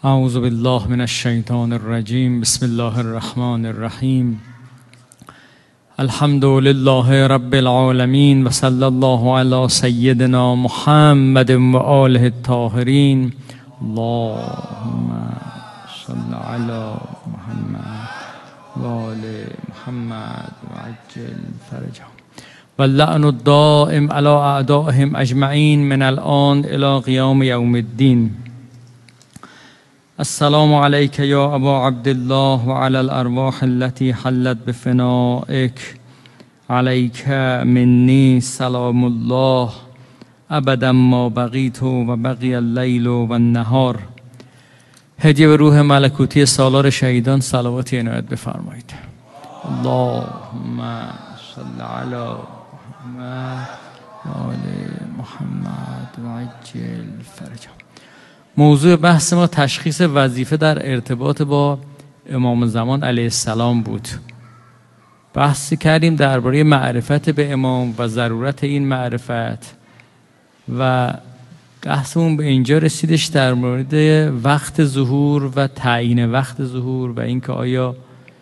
اعوذ بالله من الشیطان الرجیم. بسم الله الرحمن الرحیم. الحمد لله رب العالمین و صلی الله علی سیدنا محمد و آله الطاهرین. اللهم صل علی محمد و آل محمد و عجل فرجهم و اللعن الدائم علی اعدائهم اجمعین من الان الی قیام یوم الدین. السلام علیک یا ابا عبدالله و علی الارواح التي حلت بفنائک. علیک منی سلام الله ابدا ما بقیت و بقی اللیل و النهار. هدیه به روح ملکوتی سالار شهیدان صلواتی عنایت بفرمایید. اللهم صل علی محمد و آل محمد و عجل فرجهم. موضوع بحث ما تشخیص وظیفه در ارتباط با امام زمان علیه السلام بود. بحثی کردیم درباره معرفت به امام و ضرورت این معرفت و بحثمون به اینجا رسیدش در مورد وقت ظهور و تعیین وقت ظهور و اینکه آیا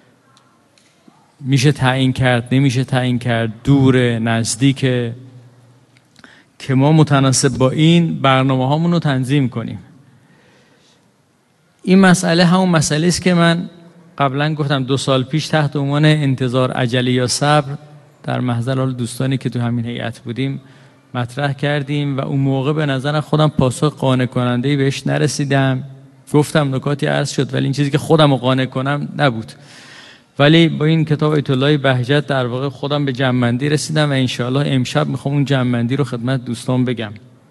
میشه تعیین کرد نمیشه تعیین کرد، دوره نزدیکه، که ما متناسب با این برنامه هامون رو تنظیم کنیم. این مسئله همون مسئله است که من قبلا گفتم 2 سال پیش تحت عنوان انتظار عجله یا صبر در محضر حال دوستانی که تو همین هیئت بودیم مطرح کردیم و اون موقع به نظر خودم پاسخ قانع کننده‌ای بهش نرسیدم. گفتم نکاتی عرض شد ولی این چیزی که خودم رو قانع کنم نبود. ولی با این کتاب آیت الله بهجت در واقع خودم به جمع‌بندی رسیدم و انشاءالله امشب میخوام اون جمع‌بندی رو خدمت دوستان بگم.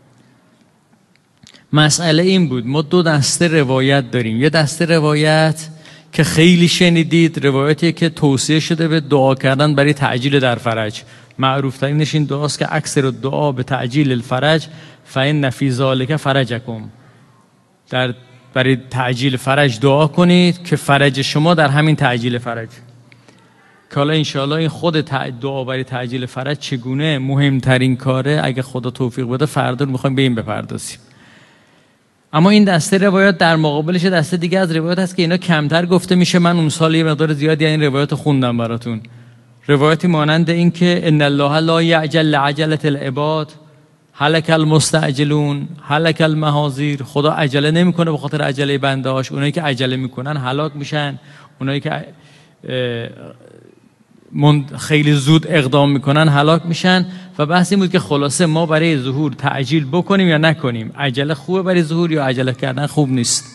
مسئله این بود، ما 2 دسته روایت داریم. یه دسته روایت که خیلی شنیدید، روایتی که توصیه شده به دعا کردن برای تعجیل در فرج. معروف ترینش این دعاست که اکثر الدعا به تعجیل الفرج فإن فی ذلک فرجکم. برای تعجیل فرج دعا کنید که فرج شما در همین تعجیل فرج. که حالا انشاءالله این خود دعا برای تعجیل فرج چگونه مهمترین کاره، اگه خدا توفیق بده فردا رو میخوایم به این بپردازیم. اما این دسته روایات در مقابلش دسته دیگه از روایات هست که اینا کمتر گفته میشه. من اون سال یه مقدار زیادی این روایات خوندم براتون. روایتی مانند این که ان الله لا یعجل لعجلة العباد هلک المستعجلون هلک المحاذیر. خدا عجله نمیکنه به خاطر عجله بنده‌هاش. اونایی که عجله میکنن هلاک میشن، اونایی که خیلی زود اقدام میکنن هلاک میشن. و بحث این بود که خلاصه ما برای ظهور تعجیل بکنیم یا نکنیم. عجله خوبه برای ظهور یا عجله کردن خوب نیست.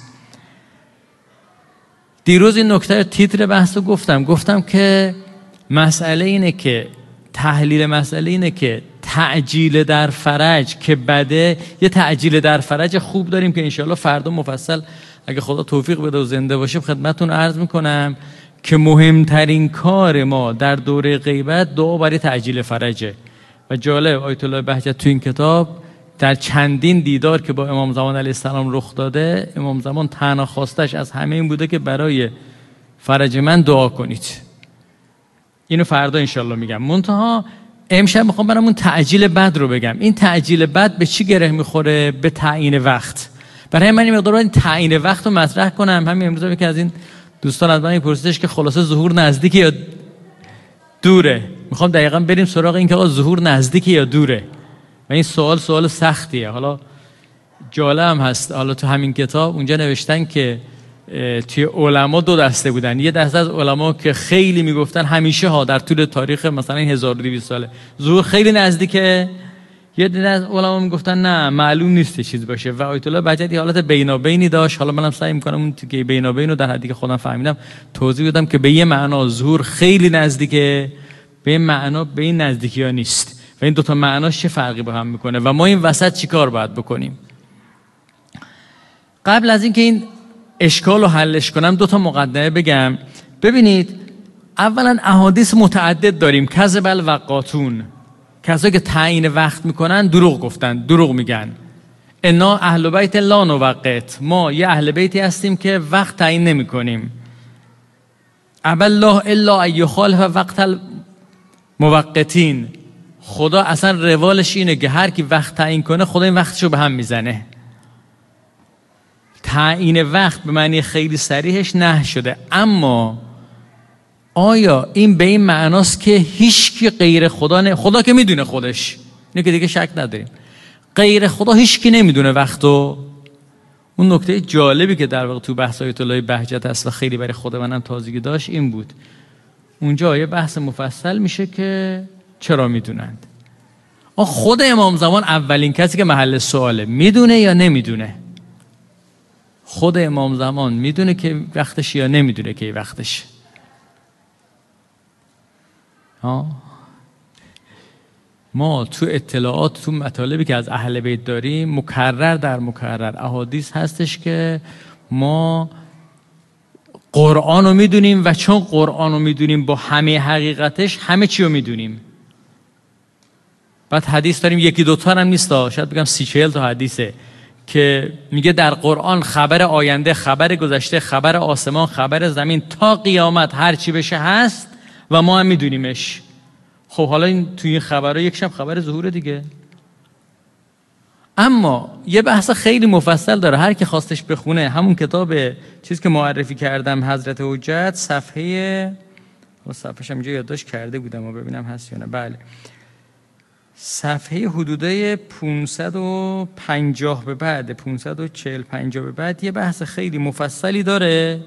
دیروز این نکته تیتر بحث رو گفتم که مسئله اینه که تحلیل مسئله اینه که تعجیل در فرج که بده، یه تعجیل در فرج خوب داریم که انشاءالله فردا مفصل اگه خدا توفیق بده و زنده باشیم خدمتتون عرض میکنم که مهمترین کار ما در دوره غیبت دعا برای تعجیل فرجه. و جالب آیت الله بهجت تو این کتاب در چندین دیدار که با امام زمان علیه السلام رخ داده، امام زمان تنها خواستش از همه این بوده که برای فرج من دعا کنید. اینو فردا انشالله میگم. منتها امشب میخوام برامون تعجیل بد رو بگم. این تعجیل بد به چی گره میخوره؟ به تعیین وقت. برای من این مقدار این تعیین وقت رو مطرح کنم. همین امروز که از این دوستان از من پرسیدش که خلاصه ظهور نزدیکه یا دوره. میخوام دقیقاً بریم سراغ این که آقا ظهور نزدیکه یا دوره. و این سوال سختیه. حالا جالب هست، حالا تو همین کتاب اونجا نوشتن که توی علما 2 دسته بودن. یه دسته از علما که خیلی میگفتن همیشه در طول تاریخ مثلا 1200 ساله ظهور خیلی نزدیکه. یه دسته از علما میگفتن نه معلوم نیست چیز باشه. و آیت الله بهجت حالت بینابینی داشت. حالا منم سعی میکنم اون که بینابین رو در حدی که خودم فهمیدم توضیح بدم که به یه معنا ظهور خیلی نزدیکه، به این معنا به این نزدیکی ها نیست. و این 2 تا معناش چه فرقی با هم میکنه و ما این وسط چیکار باید بکنیم. قبل از اینکه این اشکال رو حلش کنم 2 تا مقدمه بگم. ببینید اولا احادیث متعدد داریم. کذب الوقاتون، کسایی که تعیین وقت میکنن دروغ گفتن، دروغ میگن. انا اهل بیت لا نوقت، ما یه اهل بیتی هستیم که وقت تعیین نمیکنیم. ابى الله الا ان يخالف وقت الموقتین. خدا اصلا روالش اینه که هر کی وقت تعیین کنه خدا این وقتشو به هم میزنه. تعیین وقت به معنی خیلی صریحش نهی شده. اما آیا این به این معناست که هیچ کی غیر خدا که میدونه خودش، اینو که دیگه شک نداریم، غیر خدا هیچ کی نمیدونه وقتو؟ اون نکته جالبی که در واقع تو بحث آیت الله بهجت هست و خیلی برای خود منم تازگی داشت این بود. اونجا یه بحث مفصل میشه که چرا میدونند. خود امام زمان اولین کسی که محل سواله، میدونه یا نمیدونه؟ خود امام زمان میدونه که وقتش یا نمیدونه که وقتش؟ ما تو اطلاعات، تو مطالبی که از اهل بیت داریم، مکرر در مکرر احادیث هستش که ما قرآن رو میدونیم و چون قرآن رو میدونیم با همه حقیقتش همه چی رو میدونیم. بعد حدیث داریم، یکی دوتا هم نیست، شاید بگم 30-40 تا حدیثه که میگه در قرآن خبر آینده، خبر گذشته، خبر آسمان، خبر زمین تا قیامت هر چی بشه هست و ما هم میدونیمش. خب حالا این توی این خبرها یکشم خبر ظهور دیگه. اما یه بحث خیلی مفصل داره، هر کی خواستش بخونه همون کتاب چیزی که معرفی کردم حضرت حجت، صفحه‌ش هم اینجا یادداشت کرده بودم و ببینم هست یا نه. بله، صفحه حدوده 550 به بعد، 540-50 به بعد یه بحث خیلی مفصلی داره.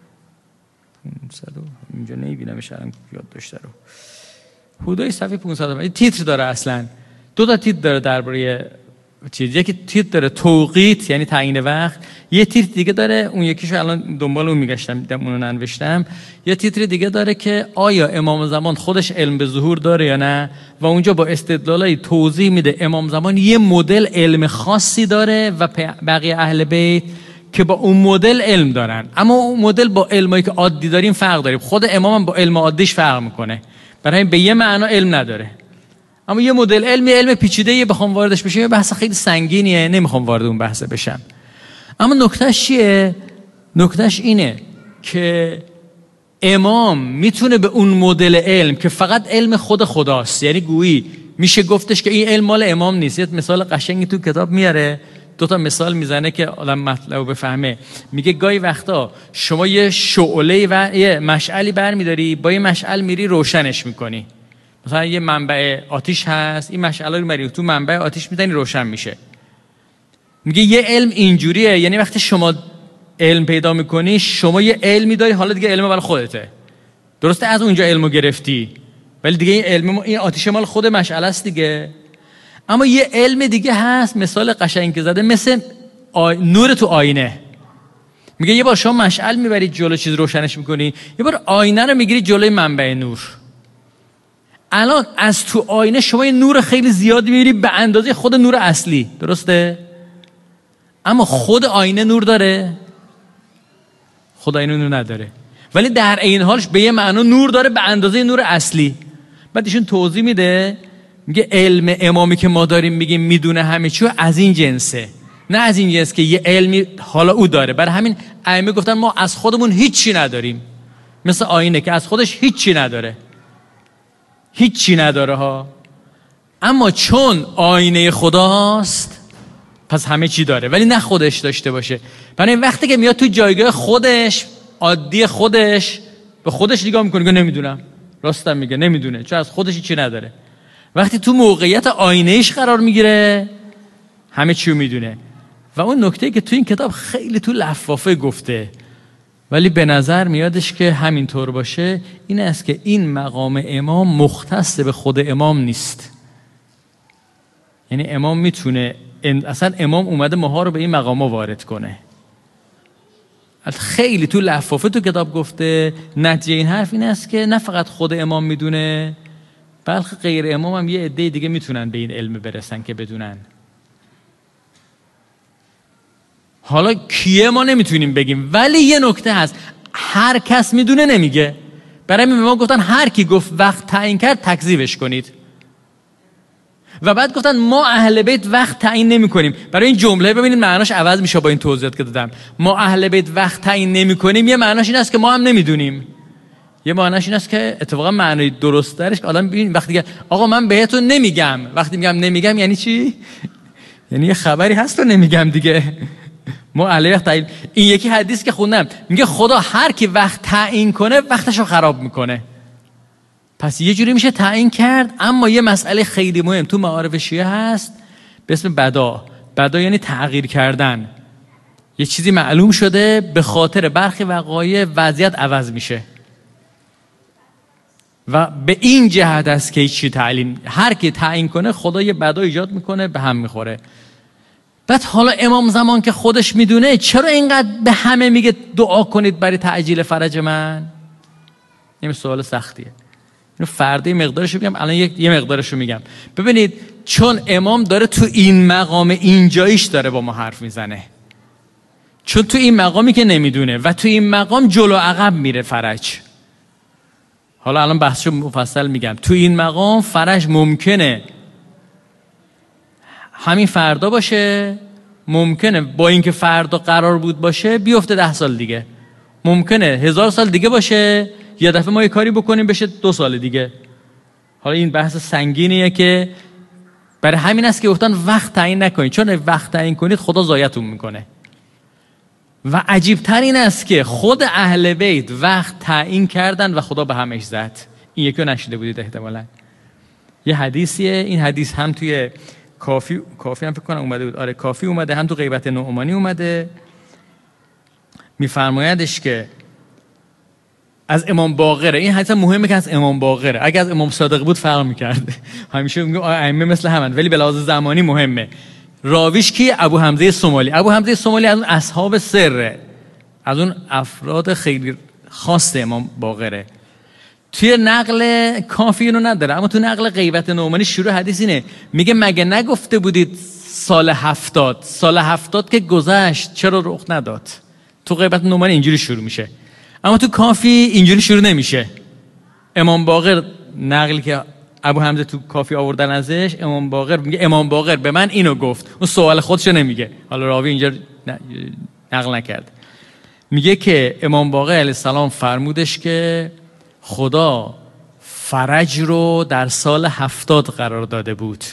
500 اینجا نمیبینمش الان یادداشت رو. حدوده صفحه 500 تیتر داره، اصلا 2 تا تیتر داره درباره چیز. یکی تیتر داره توقیت یعنی تعیین وقت، یه تیتر دیگه داره، اون یکیشو الان دنبال اون میگشتم دیدم اونو ننوشتم، یه تیتر دیگه داره که آیا امام زمان خودش علم به ظهور داره یا نه، و اونجا با استدلالای توضیح میده امام زمان یه مدل علم خاصی داره و بقیه اهل بیت که با اون مدل علم دارن، اما اون مدل با علمایی که عادی داریم فرق داره. خود امام هم با علم عادیش فرق میکنه، برای این به یه معنا علم نداره. اما یه مدل علم پیچیده‌ای بخوام واردش بشم، یه بحث خیلی سنگینیه، نمیخوام وارد اون بحث بشم. اما نکتهش چیه؟ نکتهش اینه که امام میتونه به اون مدل علم که فقط علم خود خداست، یعنی گویی میشه گفتش که این علم مال امام نیست. یه مثال قشنگی تو کتاب میاره، 2 تا مثال میزنه که آدم مطلب بفهمه. میگه گاهی وقتا شما یه شعله و یه مشعلی برمیداری، با یه مشعل میری روشنش میکنی. مثلا یه منبع آتیش هست، این مشعل رو میبری تو منبع آتیش میزنی روشن میشه. میگه یه علم اینجوریه، یعنی وقتی شما علم پیدا میکنی، شما یه علمی داری، حالا دیگه علم مال خودته، درسته از اونجا علمو گرفتی، ولی دیگه این علم، این آتیش مال خود مشعل است دیگه. اما یه علم دیگه هست، مثال قشنگ که زده، مثل نور تو آینه. میگه یه بار شما مشعل میبری جلو چیز روشنش میکنی، یه بار آینه رو میگیری جلوی منبع نور. الان از تو آینه شما یه نور خیلی زیادی میبینی به اندازه خود نور اصلی، درسته؟ اما خود آینه نور داره؟ خود آینه نور نداره، ولی در عین حالش به یه معنا نور داره به اندازه نور اصلی. بعد ایشون توضیح میده، میگه علم امامی که ما داریم میگیم میدونه همه چیو، از این جنسه، نه از این جنس که یه علمی حالا او داره. برای همین ائمه گفتن ما از خودمون هیچی نداریم، مثل آینه که از خودش هیچی نداره، هیچی نداره ها، اما چون آینه خداست پس همه چی داره، ولی نه خودش داشته باشه. برای وقتی که میاد تو جایگاه خودش، عادی خودش، به خودش نگاه میکنه، نمیدونم، راستم میگه نمیدونه، چون از خودش هیچی نداره. وقتی تو موقعیت آینه‌ایش قرار میگیره همه چی رو میدونه. و اون نکته که تو این کتاب خیلی تو لفافه گفته ولی به نظر میادش که همینطور باشه، این است که این مقام امام مختص به خود امام نیست. یعنی امام میتونه، اصلا امام اومده ماها رو به این مقام وارد کنه. خیلی تو لفافه تو کتاب گفته. نتیجه این حرف این است که نه فقط خود امام میدونه، بلکه غیر امام هم یه عده دیگه میتونن به این علم برسن که بدونن. حالا کیه ما نمیتونیم بگیم، ولی یه نکته هست، هر کس میدونه نمیگه. برای همین ما گفتن هر کی گفت وقت تعیین کرد تکذیبش کنید. و بعد گفتن ما اهل بیت وقت تعیین نمی‌کنیم. برای این جمله ببینید معناش عوض میشه با این توضیحات که دادم. ما اهل بیت وقت تعیین نمی‌کنیم، یه معناش این است که ما هم نمیدونیم. یه معناش این است که اتفاقا معنی درست درش آدم ببین وقتی که آقا من بهتون نمیگم، وقتی میگم نمیگم یعنی چی؟ یعنی یه خبری هست و نمیگم دیگه. ما علی وقت تعیین. این یکی حدیث که خوندم میگه خدا هر کی وقت تعیین کنه وقتشو خراب میکنه. پس یه جوری میشه تعیین کرد. اما یه مسئله خیلی مهم تو معارف شیعه هست به اسم بدا. بدا یعنی تغییر کردن. یه چیزی معلوم شده به خاطر برخی وقایع وضعیت عوض میشه و به این جهت است که چی تعیین، هر کی تعیین کنه خدا یه بدا ایجاد میکنه به هم میخوره. بعد حالا امام زمان که خودش میدونه چرا اینقدر به همه میگه دعا کنید برای تعجیل فرج من؟ این سوال سختیه. اینو فردا مقدارشو میگم، الان یه مقدارشو میگم. ببینید چون امام داره تو این مقام اینجاییش داره با ما حرف میزنه، چون تو این مقامی که نمیدونه و تو این مقام جلو عقب میره فرج. حالا الان بحثشو مفصل میگم. تو این مقام فرج ممکنه همین فردا باشه، ممکنه با اینکه فردا قرار بود باشه بیفته 10 سال دیگه، ممکنه 1000 سال دیگه باشه، یه دفعه ما یه کاری بکنیم بشه 2 سال دیگه. حالا این بحث سنگینیه که برای همین است که گفتن وقت تعیین نکنید، چون وقت تعیین کنید خدا ضایعتون میکنه. و عجیب تر این است که خود اهل بیت وقت تعیین کردن و خدا به همش زد. این یکی رو نشیده بودید احتمالاً. یه حدیثیه، این حدیث هم توی کافی هم فکر کنم اومده بود. آره کافی اومده، هم تو غیبت نعمانی اومده. میفرمایدش که از امام باقره. این حدیث مهمه که از امام باقره. اگه از امام صادق بود فرق می‌کرد. همیشه میگم ائمه مثل همن، ولی به لحاظ زمانی مهمه. راویش کی؟ ابو حمزه سومالی. ابو حمزه سومالی از اون اصحاب سره، از اون افراد خیلی خاص امام باقره. توی نقل کافی اینو نداره، اما تو نقل غیبت نعمانی شروع حدیث اینه، میگه مگه نگفته بودید سال 70؟ سال 70 که گذشت چرا رخ نداد؟ تو غیبت نعمانی اینجوری شروع میشه، اما تو کافی اینجوری شروع نمیشه. امام باقر نقلی که ابو حمزه تو کافی آوردن ازش، امام باقر میگه امام باقر به من اینو گفت. اون سوال خودشو نمیگه، حالا راوی اینجا نقل نکرد. میگه که امام باقر علیه السلام فرمودش که خدا فرج رو در سال 70 قرار داده بود.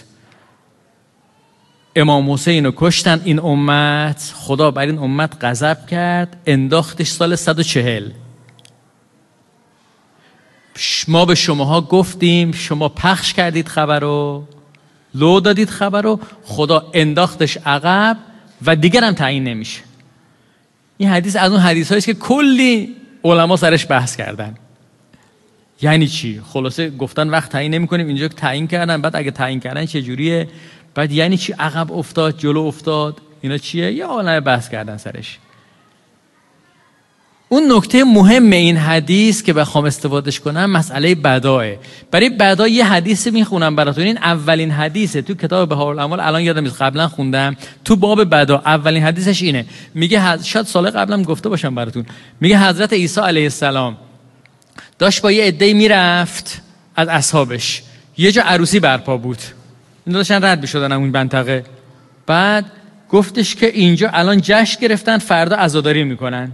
امام حسین رو کشتن این امت، خدا بر این امت غضب کرد، انداختش سال 140. ما به شماها گفتیم، شما پخش کردید خبر رو، لو دادید خبر رو، خدا انداختش عقب و دیگر هم تعیین نمیشه. این حدیث از اون حدیث هاییست که کلی علما سرش بحث کردن. یعنی چی؟ خلاصه گفتن وقت تعیین نمی کنیم، اینجا تعیین کردن، بعد اگه تعیین کردن چه جوریه؟ بعد یعنی چی عقب افتاد جلو افتاد؟ اینا چیه؟ یه عالمه بحث کردن سرش. اون نکته مهم این حدیث که بخوام استفادهش کنم مسئله بداه. برای بدا یه حدیث میخونم براتون. این اولین حدیثه تو کتاب بهاءالامال، الان یادم نیست قبلا خوندم تو باب بدا. اولین حدیثش اینه، میگه شاید سال قبلم گفته باشم براتون، میگه حضرت عیسی علیه السلام داشت با یه عده‌ای میرفت از اصحابش، یه جا عروسی برپا بود، این داشتن رد میشدن اون منطقه. بعد گفتش که اینجا الان جشن گرفتن، فردا عزاداری میکنن.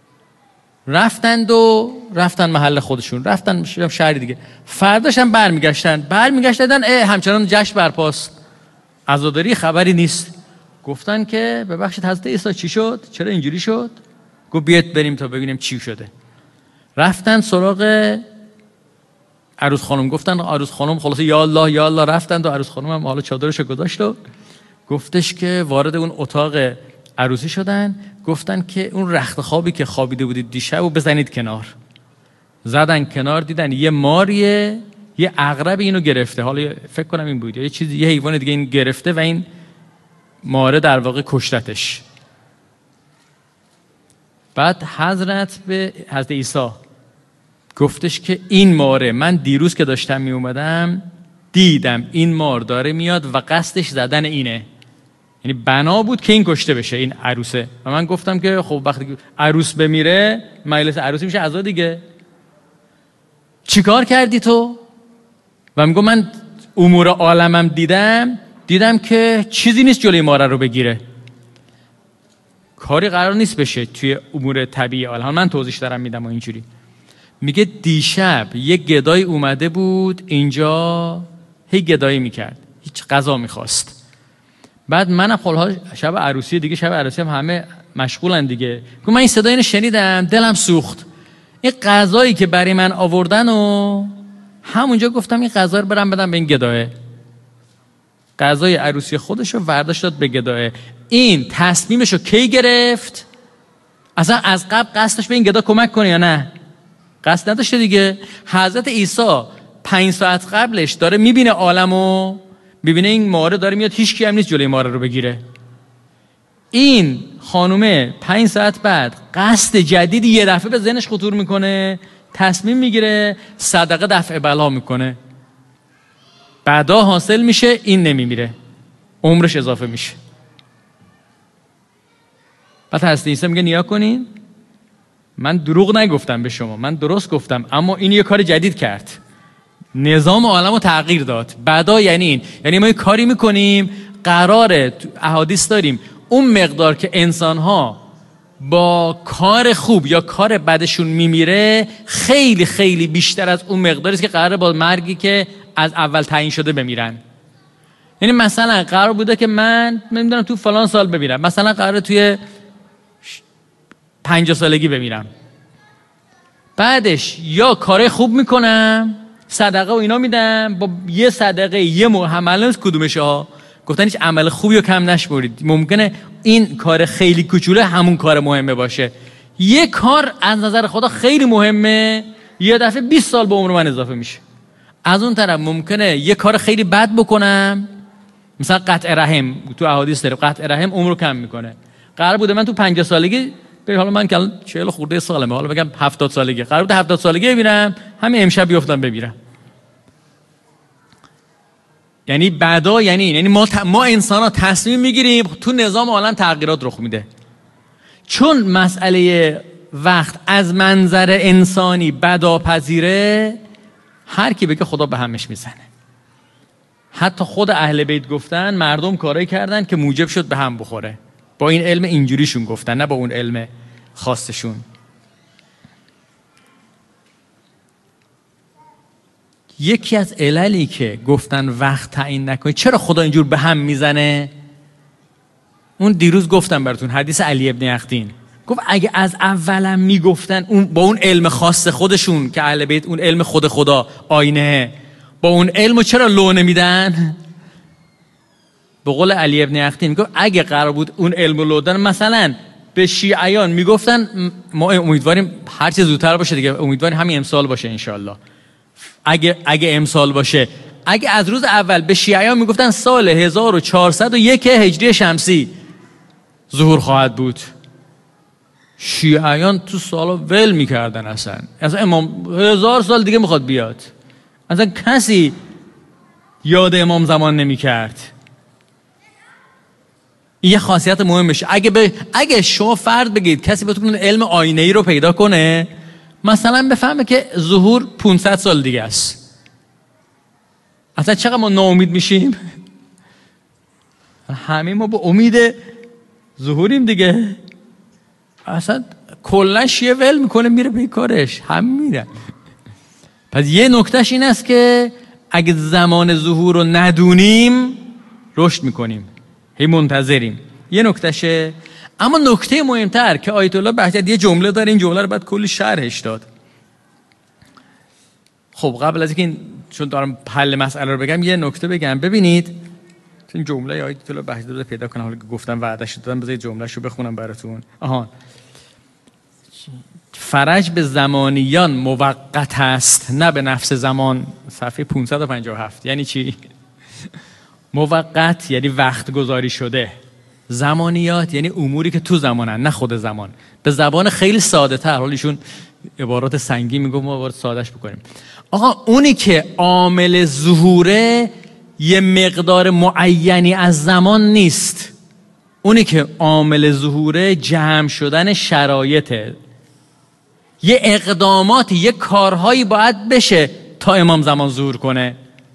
رفتن محل خودشون، رفتن شهر دیگه. فرداش هم برمیگشتن همچنان جشن برپاست، عزاداری خبری نیست. گفتن که ببخشید حضرت عیسی چی شد؟ چرا اینجوری شد؟ گفت بیاید بریم تا ببینیم چی شده. رفتن سراغ عروس خانم، گفتن عروس خانم خلاصه یا الله یا الله، رفتن و عروس خانم هم حالا چادرشو گذاشت و گفتش که وارد اون اتاق عروسی شدن. گفتن که اون رخت خوابی که خوابیده بودید دیشب و بزنید کنار. زدن کنار، دیدن یه ماریه، یه عقرب اینو گرفته. حالا فکر کنم این بود، یه چیز، یه حیوان دیگه این گرفته و این ماره در واقع کشتتش. بعد حضرت به حضرت عیسی گفتش که این ماره، من دیروز که داشتم می اومدم دیدم این مار داره میاد و قصدش زدن اینه، یعنی بنا بود که این کشته بشه، این عروسه. و من گفتم که خب وقتی عروس بمیره مجلس عروسی میشه عزا دیگه، چیکار کردی تو؟ و میگم من امور عالمم دیدم که چیزی نیست جلوی ماره رو بگیره، کاری قرار نیست بشه توی امور طبیعی عالم. من توضیح دارم میدم و اینجوری. میگه دیشب یه گدای اومده بود اینجا، هی گدایی میکرد، هیچ غذا میخواست. بعد منم خلها شب عروسی دیگه، شب عروسی هم همه مشغولن دیگه. من این صدا اینو شنیدم، دلم سوخت. این غذایی که برای من آوردن و همونجا گفتم این غذا رو برم بدم به این گداه. غذای عروسی خودش رو ورداشت داد به گداه. این تصمیمش رو کی گرفت؟ اصلا از قبل قصدش به این گدا کمک کنه یا نه؟ قصد نداشته دیگه. حضرت عیسی 5 ساعت قبلش داره میبینه عالمو، میبینه این ماره داره میاد، هیچ کی هم نیست جلوی ماره رو بگیره. این خانومه 5 ساعت بعد قصد جدیدی یه دفعه به ذهنش خطور میکنه، تصمیم میگیره، صدقه دفع بلا میکنه. بعدا حاصل میشه این نمیمیره، عمرش اضافه میشه. بعد حضرت عیسی میگه نیا کنین، من دروغ نگفتم به شما، من درست گفتم، اما این یه کار جدید کرد، نظام عالم رو تغییر داد. بعدا یعنی این، یعنی ما یه کاری میکنیم، قراره احادیث داریم اون مقدار که انسان‌ها با کار خوب یا کار بدشون میمیره خیلی خیلی بیشتر از اون مقداری است که قراره با مرگی که از اول تعیین شده بمیرن. یعنی مثلا قرار بوده که من نمیدونم تو فلان سال بمیرم، مثلا قراره توی 50 سالگی بمیرم، بعدش یا کار خوب میکنم، صدقه و اینا میدم، با یه صدقه یه عمل کدومش ها گفتن هیچ عمل خوبی رو کم نشمرید، ممکنه این کار خیلی کوچوله همون کار مهمه باشه. یه کار از نظر خدا خیلی مهمه، یه دفعه 20 سال به عمر من اضافه میشه. از اون طرف ممکنه یه کار خیلی بد بکنم، مثلا قطع رحم، تو احادیث داره قطع رحم عمر رو کم میکنه. قرار بوده من تو 50 سالگی، حالا من که 40 خورده سالمه، حالا بگم 70 سالگی، قرار بوده 70 سالگی بمیرم، همین امشب بیافتم بمیرم. یعنی بعدا یعنی ما انسان ها تصمیم میگیریم، تو نظام عالم تغییرات رخ میده. چون مسئله وقت از منظر انسانی بداپذیره، هر کی بگه خدا به همش میزنه. حتی خود اهل بیت گفتن مردم کارایی کردن که موجب شد به هم بخوره، با این علم اینجوریشون گفتن، نه با اون علم خاصشون. یکی از عللی که گفتن وقت تعیین نکنید، چرا خدا اینجور به هم میزنه؟ اون دیروز گفتم براتون حدیث علی ابن یقطین، گفت اگه از اولم میگفتن اون با اون علم خاص خودشون که اهل بیت اون علم خدا آینه، با اون علمو چرا لو نمیدن؟ به قول علی ابن یقطین میگفت اگه قرار بود اون علمو لو دادن، مثلا به شیعیان میگفتن ما امیدواریم هر چه زودتر باشه دیگه، امیدواریم همین امسال باشه انشالله، اگه امسال باشه، اگه از روز اول به شیعیان میگفتن سال 1401 هجری شمسی ظهور خواهد بود، شیعیان تو سالا ول میکردن. اصلا امام 1000 سال دیگه میخواد بیاد، اصلا کسی یاد امام زمان نمیکرد. این یه خاصیت مهمشه. اگه شما فرض بگید کسی بتونه علم آینه‌ای رو پیدا کنه، مثلا بفهمه که ظهور 500 سال دیگه است، اصلا چقدر ما ناامید میشیم. همه ما با امید ظهوریم دیگه، اصلا کلا شیعه ول میکنه میره به کارش، هم میره. پس یه نکتهش این است که اگه زمان ظهور رو ندونیم رشد میکنیم، هی منتظریم. یه نکتهشه. اما نکته مهمتر که آیت الله بهجت یه جمله داره، این جمله رو بعد کلی شرحش داد. خب قبل از اینکه چون دارم حل مسئله رو بگم یه نکته بگم. ببینید این جمله آیت الله بهجت رو پیدا کنم، حالا که گفتم وعده‌اش دادم، بذارید جمله‌ش رو بخونم براتون. فرج به زمانیان موقت است نه به نفس زمان. صفحه 557. یعنی چی؟ موقت یعنی وقت گذاری شده، زمانیات یعنی اموری که تو زمانن نه خود زمان. به زبان خیلی ساده تر، حالا ایشون عبارات سنگین میگم، ما عبارات سادهش بکنیم. آقا اونی که عامل ظهوره یه مقدار معینی از زمان نیست، اونی که عامل ظهوره جمع شدن شرایطه، یه اقداماتی، یه کارهایی باید بشه تا امام زمان ظهور کنه.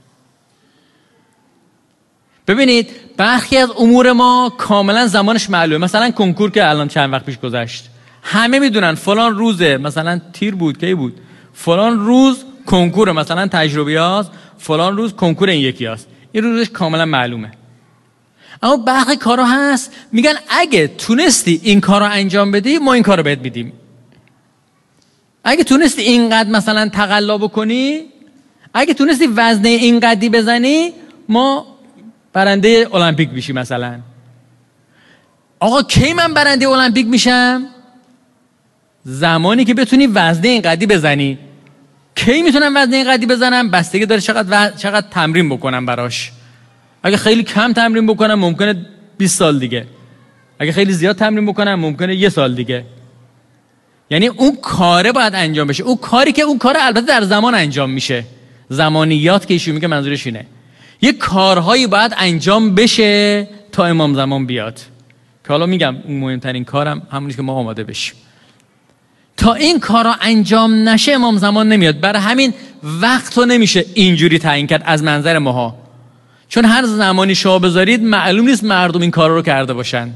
ببینید برخی از امور ما کاملا زمانش معلومه، مثلا کنکور که الان چند وقت پیش گذشت، همه میدونن فلان روزه، مثلا تیر بود کی بود، فلان روز کنکور مثلا تجربیات، فلان روز کنکور این یکی هست، این روزش کاملا معلومه. اما برخی کارا هست میگن اگه تونستی این کارا انجام بدی ما این کارو بهت میدیم. اگه تونستی اینقدر مثلا تقلا بکنی، اگه تونستی وزنه اینقدری بزنی، ما برنده المپیک میشی مثلا. آقا کی من برنده المپیک میشم؟ زمانی که بتونی وزنه اینقدری بزنی. کی میتونم وزنه اینقدری بزنم؟ بستگی داره چقدر تمرین بکنم براش. اگه خیلی کم تمرین بکنم ممکنه 20 سال دیگه. اگه خیلی زیاد تمرین بکنم ممکنه 1 سال دیگه. یعنی اون کاره باید انجام بشه. اون کاری که اون کار البته در زمان انجام میشه. زمانیات که ایشون میگه منظورش اینه. یه کارهایی باید انجام بشه تا امام زمان بیاد. که حالا میگم اون مهمترین کارم همونی که ما آماده بشیم. تا این کارا انجام نشه امام زمان نمیاد. برای همین وقتو نمیشه اینجوری تعیین کرد از منظر ماها. چون هر زمانی شما بذارید معلوم نیست مردم این کارا رو کرده باشن.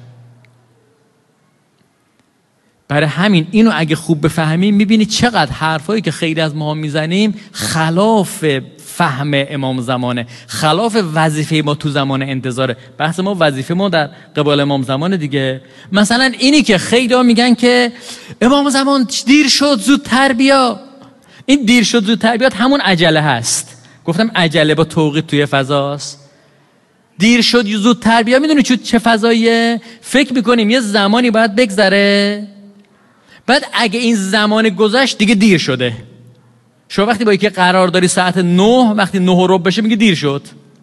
برای همین اینو اگه خوب بفهمیم میبینید چقدر حرفایی که خیلی از ما میزنیم خلاف فهم امام زمانه، خلاف وظیفه ما تو زمان انتظاره. بحث ما وظیفه ما در قبال امام زمان دیگه. مثلا اینی که خیلی ها میگن که امام زمان دیر شد زودتر بیا. این دیر شد زودتر بیاد همون عجله هست. گفتم عجله با توقیت توی فضاست. دیر شد زودتر بیا میدونی چه فضاییه؟ فکر میکنیم یه زمانی باید بگذره، بعد اگه این زمان گذشت دیگه دیر شده. شما وقتی با یکی قرار داری ساعت 9، وقتی 9:15 بشه میگه دیر شد.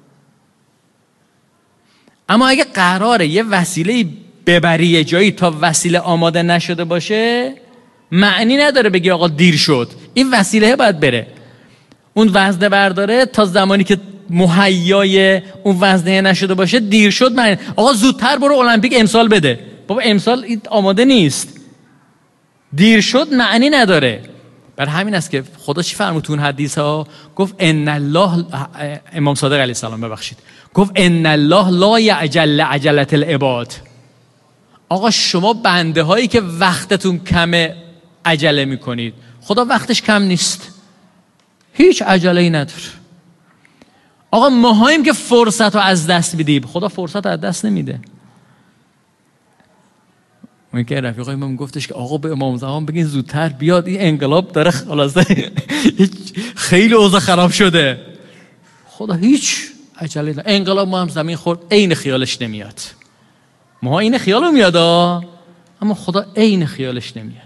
اما اگه قراره یه وسیله ببری یه جایی تا وسیله آماده نشده باشه، معنی نداره بگی آقا دیر شد. این وسیله باید بره، اون وزنه برداره تا زمانی که مهیای اون وزنه نشده باشه دیر شد. معنی آقا زودتر برو المپیک امسال بده. بابا امسال این آماده نیست. دیر شد معنی نداره. بر همین است که خدا چی فرمود تو اون حدیث ها؟ گفت ان الله، امام صادق علیه السلام ببخشید، گفت ان الله لا یعجل عجلة العباد. آقا شما بنده هایی که وقتتون کمه عجله میکنید، خدا وقتش کم نیست، هیچ عجله ای نداره. آقا ماهاییم که فرصت رو از دست میدیم، خدا فرصت رو از دست نمیده. اون که رفیقای من گفتش که آقا به امام زمان بگین زودتر بیاد، این انقلاب داره خلاصه خیلی اوضاع خراب شده. خدا هیچ عجله نداره. انقلاب ما هم زمین خورد عین خیالش نمیاد. ما عین خیالو میاد اما خدا عین خیالش نمیاد.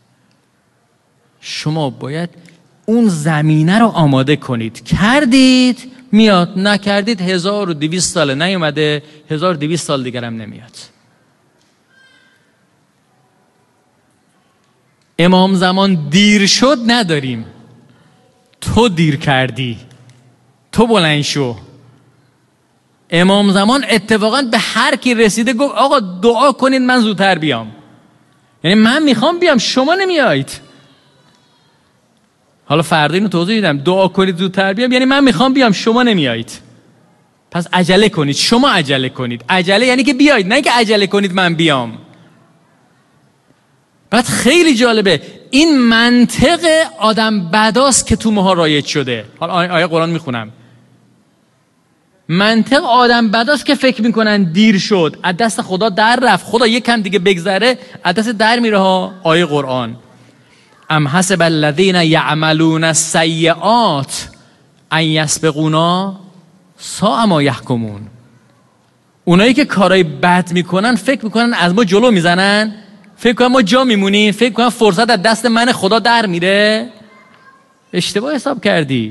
شما باید اون زمینه رو آماده کنید. کردید میاد، نکردید 1200 سال نیومده، 1200 سال دیگر هم نمیاد. امام زمان دیر شد نداریم. تو دیر کردی، تو بلند شو. امام زمان اتفاقا به هر کی رسیده گفت آقا دعا کنید من زودتر بیام. یعنی من میخوام بیام شما نمیایید. حالا فردا اینو توضیح میدم. دعا کنید زودتر بیام یعنی من میخوام بیام شما نمیایید. پس عجله کنید، شما عجله کنید. عجله یعنی که بیایید، نه که عجله کنید من بیام. بعد خیلی جالبه این منطق آدم بداست که تو ماها رایج شده. حالا آیه قرآن میخونم. منطق آدم بداست که فکر میکنن دیر شد، از دست خدا در رفت، خدا یک کم دیگه بگذره از دست در میره ها. آیه قرآن ام حسب الذین یعملون السیئات ان یسبقونا ساء ما یحکمون. اونایی که کارهای بد میکنن فکر میکنن از ما جلو میزنن، فکر کنم ما جا میمونیم، فکر کنم فرصت از دست من خدا در میره. اشتباه حساب کردی.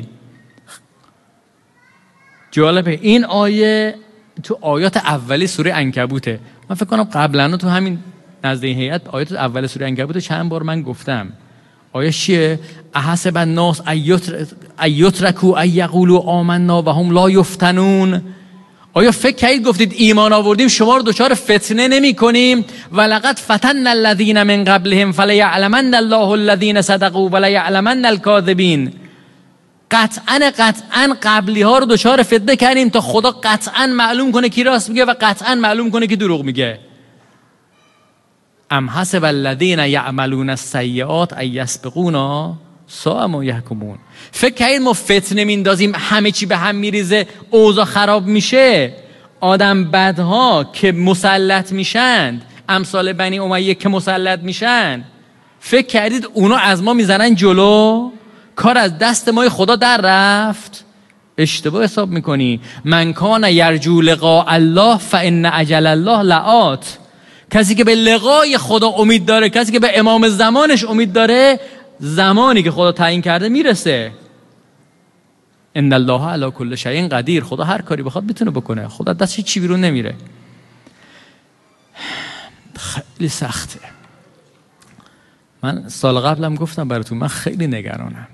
جالبه این آیه تو آیات اولی سوره عنکبوته. من فکر کنم قبلا تو همین نزد این هیئت آیات اول سوره عنکبوت چند بار من گفتم. آیه چیه؟ احسب الناس ان یترکوا ان یقولوا آمنا و هم لا یفتنون. آیا فکر کردید گفتید ایمان آوردیم شما رو دچار فتنه نمی کنیم؟ ولقد فتن الذین من قبلهم فلیعلمن الله الذین صدقوا ولیعلمن الکاذبین. قطعا قبلی ها رو دچار فتنه کردیم تا خدا قطعا معلوم کنه کی راست میگه و قطعا معلوم کنه کی دروغ میگه. ام حسب الذین یعملون السیئات ان یسبقونا ساء ما یحکمون. فکر کردید ما فتنه میندازیم همه چی به هم میریزه اوضاع خراب میشه؟ آدم بدها که مسلط میشن، امثال بنی امیه که مسلط میشن، فکر کردید اونا از ما میزنن جلو؟ کار از دست ما خدا در رفت؟ اشتباه حساب میکنی. من کان یرجو لقاء الله فان اجل الله لآت. کسی که به لقای خدا امید داره، کسی که به امام زمانش امید داره، زمانی که خدا تعیین کرده میرسه. ان الله علی کل شیء قدیر. خدا هر کاری بخواد میتونه بکنه. خدا دستش چی بیرون نمیره. خیلی سخته. من سال قبلم گفتم براتون، من خیلی نگرانم.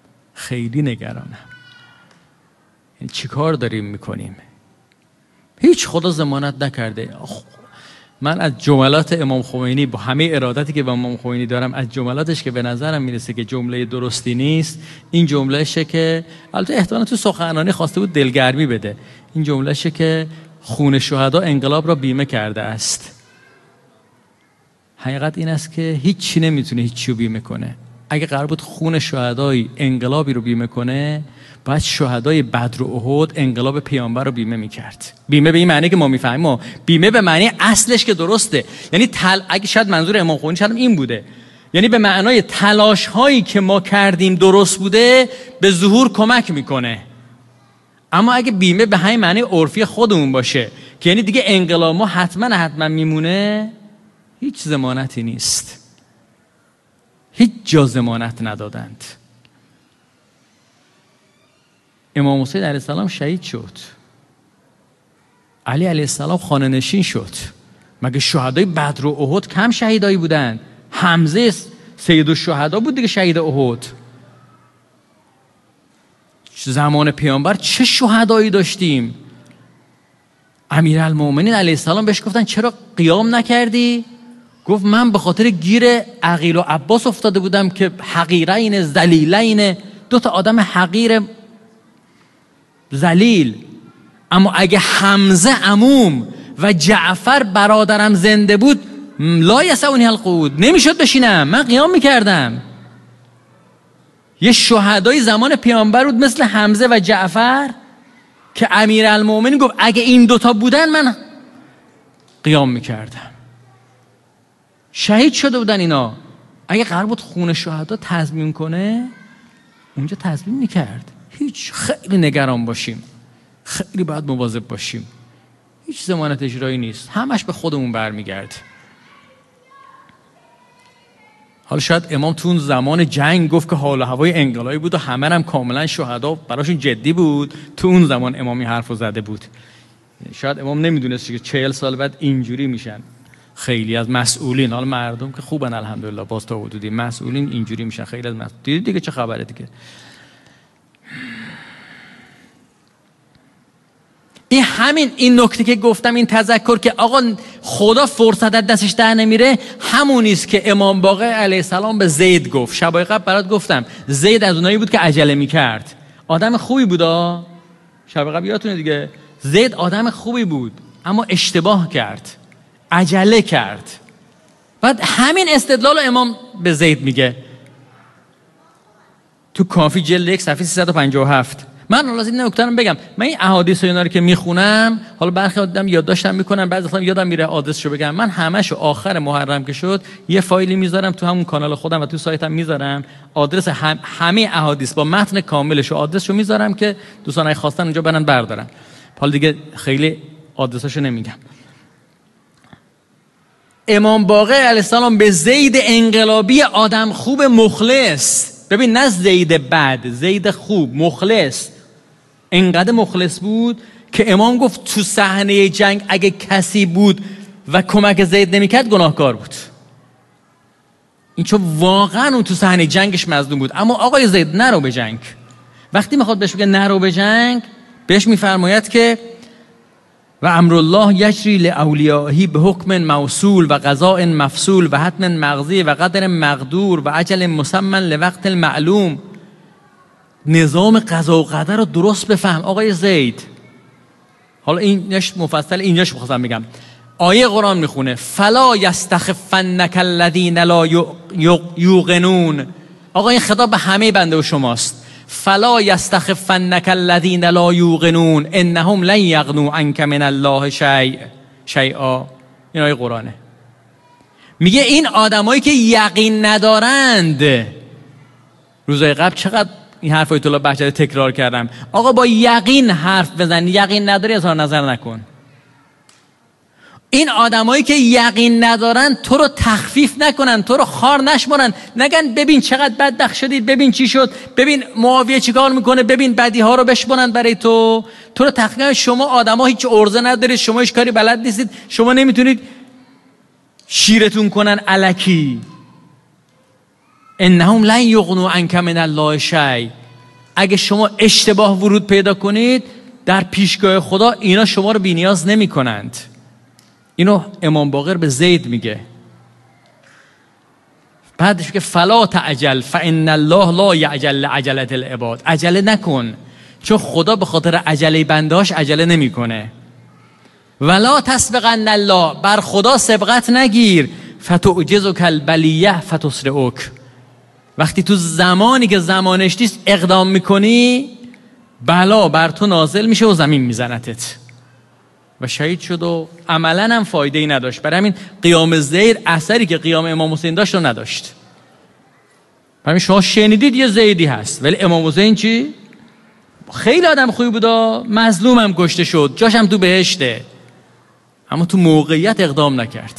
یعنی چی کار داریم میکنیم؟ هیچ خدا ضمانت نکرده. من از جملات امام خمینی، با همه ارادتی که به امام خمینی دارم، از جملاتش که به نظرم میرسه که جمله درستی نیست، این جملهشه که البته احتمالاً تو سخنرانی خواسته بود دلگرمی بده، این جملهشه که خون شهدا انقلاب را بیمه کرده است. حقیقت این است که هیچی نمیتونه هیچی رو بیمه کنه. اگه قرار بود خون شهدای انقلابی رو بیمه کنه، باید شهدای بدر و احد انقلاب پیامبر رو بیمه میکرد. بیمه به این معنی که ما میفهمیم، بیمه به معنی اصلش که درسته. یعنی اگه شاید منظور امام خمینی شاید این بوده، یعنی به معنای تلاش هایی که ما کردیم درست بوده، به ظهور کمک میکنه. اما اگه بیمه به همین معنی عرفی خودمون باشه که یعنی دیگه انقلاب ما حتما میمونه، هیچ ضمانتی نیست. هیچ جا ضمانت ندادند. امام حسین علیه السلام شهید شد. علی علیه السلام خانه نشین شد. مگه شهدای بدر و احد کم شهیدایی بودن؟ حمزه سید الشهدا بود دیگه، شهید احد. زمان پیامبر چه شهدایی داشتیم؟ امیرالمومنین علیه السلام بهش گفتن چرا قیام نکردی؟ گفت من به خاطر گیر عقیل و عباس افتاده بودم که حقیرین ذلیلین، دو تا آدم حقیر ذلیل. اما اگه حمزه عموم و جعفر برادرم زنده بود، لا یسعنی القعود، نمیشد بشینم، من قیام میکردم. یه شهدای زمان پیامبر بود مثل حمزه و جعفر که امیرالمومنین گفت اگه این دوتا بودن من قیام میکردم. شهید شده بودن اینا. اگه قرار بود خون شهدا تضمین کنه، اونجا تضمین میکرد. هیچ، خیلی نگران باشیم، خیلی باید مواظب باشیم. هیچ ضمانت اجرایی نیست، همش به خودمون برمیگرده. حالا شاید امام تو اون زمان جنگ گفت که حال و هوای انقلابی بود و همه هم کاملا شهدا براشون جدی بود، تو اون زمان امامی حرفو زده بود. شاید امام نمیدونست که 40 سال بعد اینجوری میشن خیلی از مسئولین. حالا مردم که خوبن الحمدلله، باز تا حدودی مسئولین اینجوری میشن. خیلی از مسئولین دیدید دیگه چه خبره دیگه. این نکته که گفتم، این تذکر که آقا خدا فرصت از دستش در نمیره، همونیست که امام باقر علیه السلام به زید گفت. شبای قبل برات گفتم زید از اونایی بود که عجله میکرد. آدم خوبی بود. شبای قبل یادتونه دیگه، زید آدم خوبی بود اما اشتباه کرد، عجله کرد. بعد همین استدلال امام به زید میگه تو کافی جلد 1 صفحه 357. من حالا این نکته رو بگم، من این احادیث و اینا رو که میخونم، حالا برخی آدم یادداشتم میکنم، بعضی وقتا یادم میره آدرسشو بگم. من همشو آخر محرم که شد یه فایلی میذارم تو همون کانال خودم و تو سایتم میذارم، آدرس همه احادیث با متن کاملش و آدرسشو میذارم که دوستان اگه خواستن اونجا برن بردارن. حالا دیگه خیلی آدرساشو نمیگم. امام باقر علیه السلام به زید انقلابی آدم خوب مخلص، ببین نه زید بد، زید خوب مخلص، انقدر مخلص بود که امام گفت تو صحنه جنگ اگه کسی بود و کمک زید نمیکرد گناهکار بود. این چون واقعا اون تو صحنه جنگش مظلوم بود. اما آقای زید نرو به جنگ. وقتی میخواد بهش بگه نرو به جنگ، بهش میفرماید که و امر الله یجری لاولیائه به حکم موصول و قضاء مفصول و حتم مقضی و قدر مقدور و اجل مسمى لوقت المعلوم. نظام قضا و قدر رو درست بفهم آقای زید. حالا اینش مفصل، اینجاش می‌خواستم بگم. آیه قرآن میخونه فلا یستخفنک الذین لا یوقنون. آقا این خطاب به همه بنده و شماست. فلا یستخفنک الذین لا یوقنون انهم لن یغنوا عنک من الله شیئا. این آیه قرآنه. میگه این آدمایی که یقین ندارند، روزهای قبل چقدر این حرف آیت الله بهجت تکرار کردم، آقا با یقین حرف بزن، یقین نداری اظهار نظر نکن. این آدمایی که یقین ندارن تو رو تخفیف نکنن، تو رو خار نشمارن، نگن ببین چقدر بدبخت شدید، ببین چی شد، ببین معاویه چیکار میکنه، ببین بدی ها رو بشمارن برای تو رو تخفیف. شما آدما هیچ ارزه ندارید، شما هیچ کاری بلد نیستید، شما نمیتونید شیرتون کنن الکی. انهم لن یغنوا عنک من الله شیء. اگه شما اشتباه ورود پیدا کنید در پیشگاه خدا، اینا شما رو بی‌نیاز نمی‌کنند. اینو امام باقر به زید میگه. بعدش که فلا تعجل فان الله لا یعجل لعجلة العباد. عجله نکن، چون خدا به خاطر عجله بنداش عجله نمیکنه. ولا تسبقن الله، بر خدا سبقت نگیر. فتعجزک البلیة فتسرعک. وقتی تو زمانی که زمانش نیست اقدام میکنی، بلا بر تو نازل میشه و زمین میزنتت. و شهید شد و عملا هم فایده ای نداشت. برای همین قیام زید اثری که قیام امام حسین داشت رو نداشت. برای همین شما شنیدید یه زیدی هست، ولی امام حسین چی؟ خیلی آدم خوبی بودا، مظلوم هم کشته شد، جاش هم تو بهشته، اما تو موقعیت اقدام نکرد.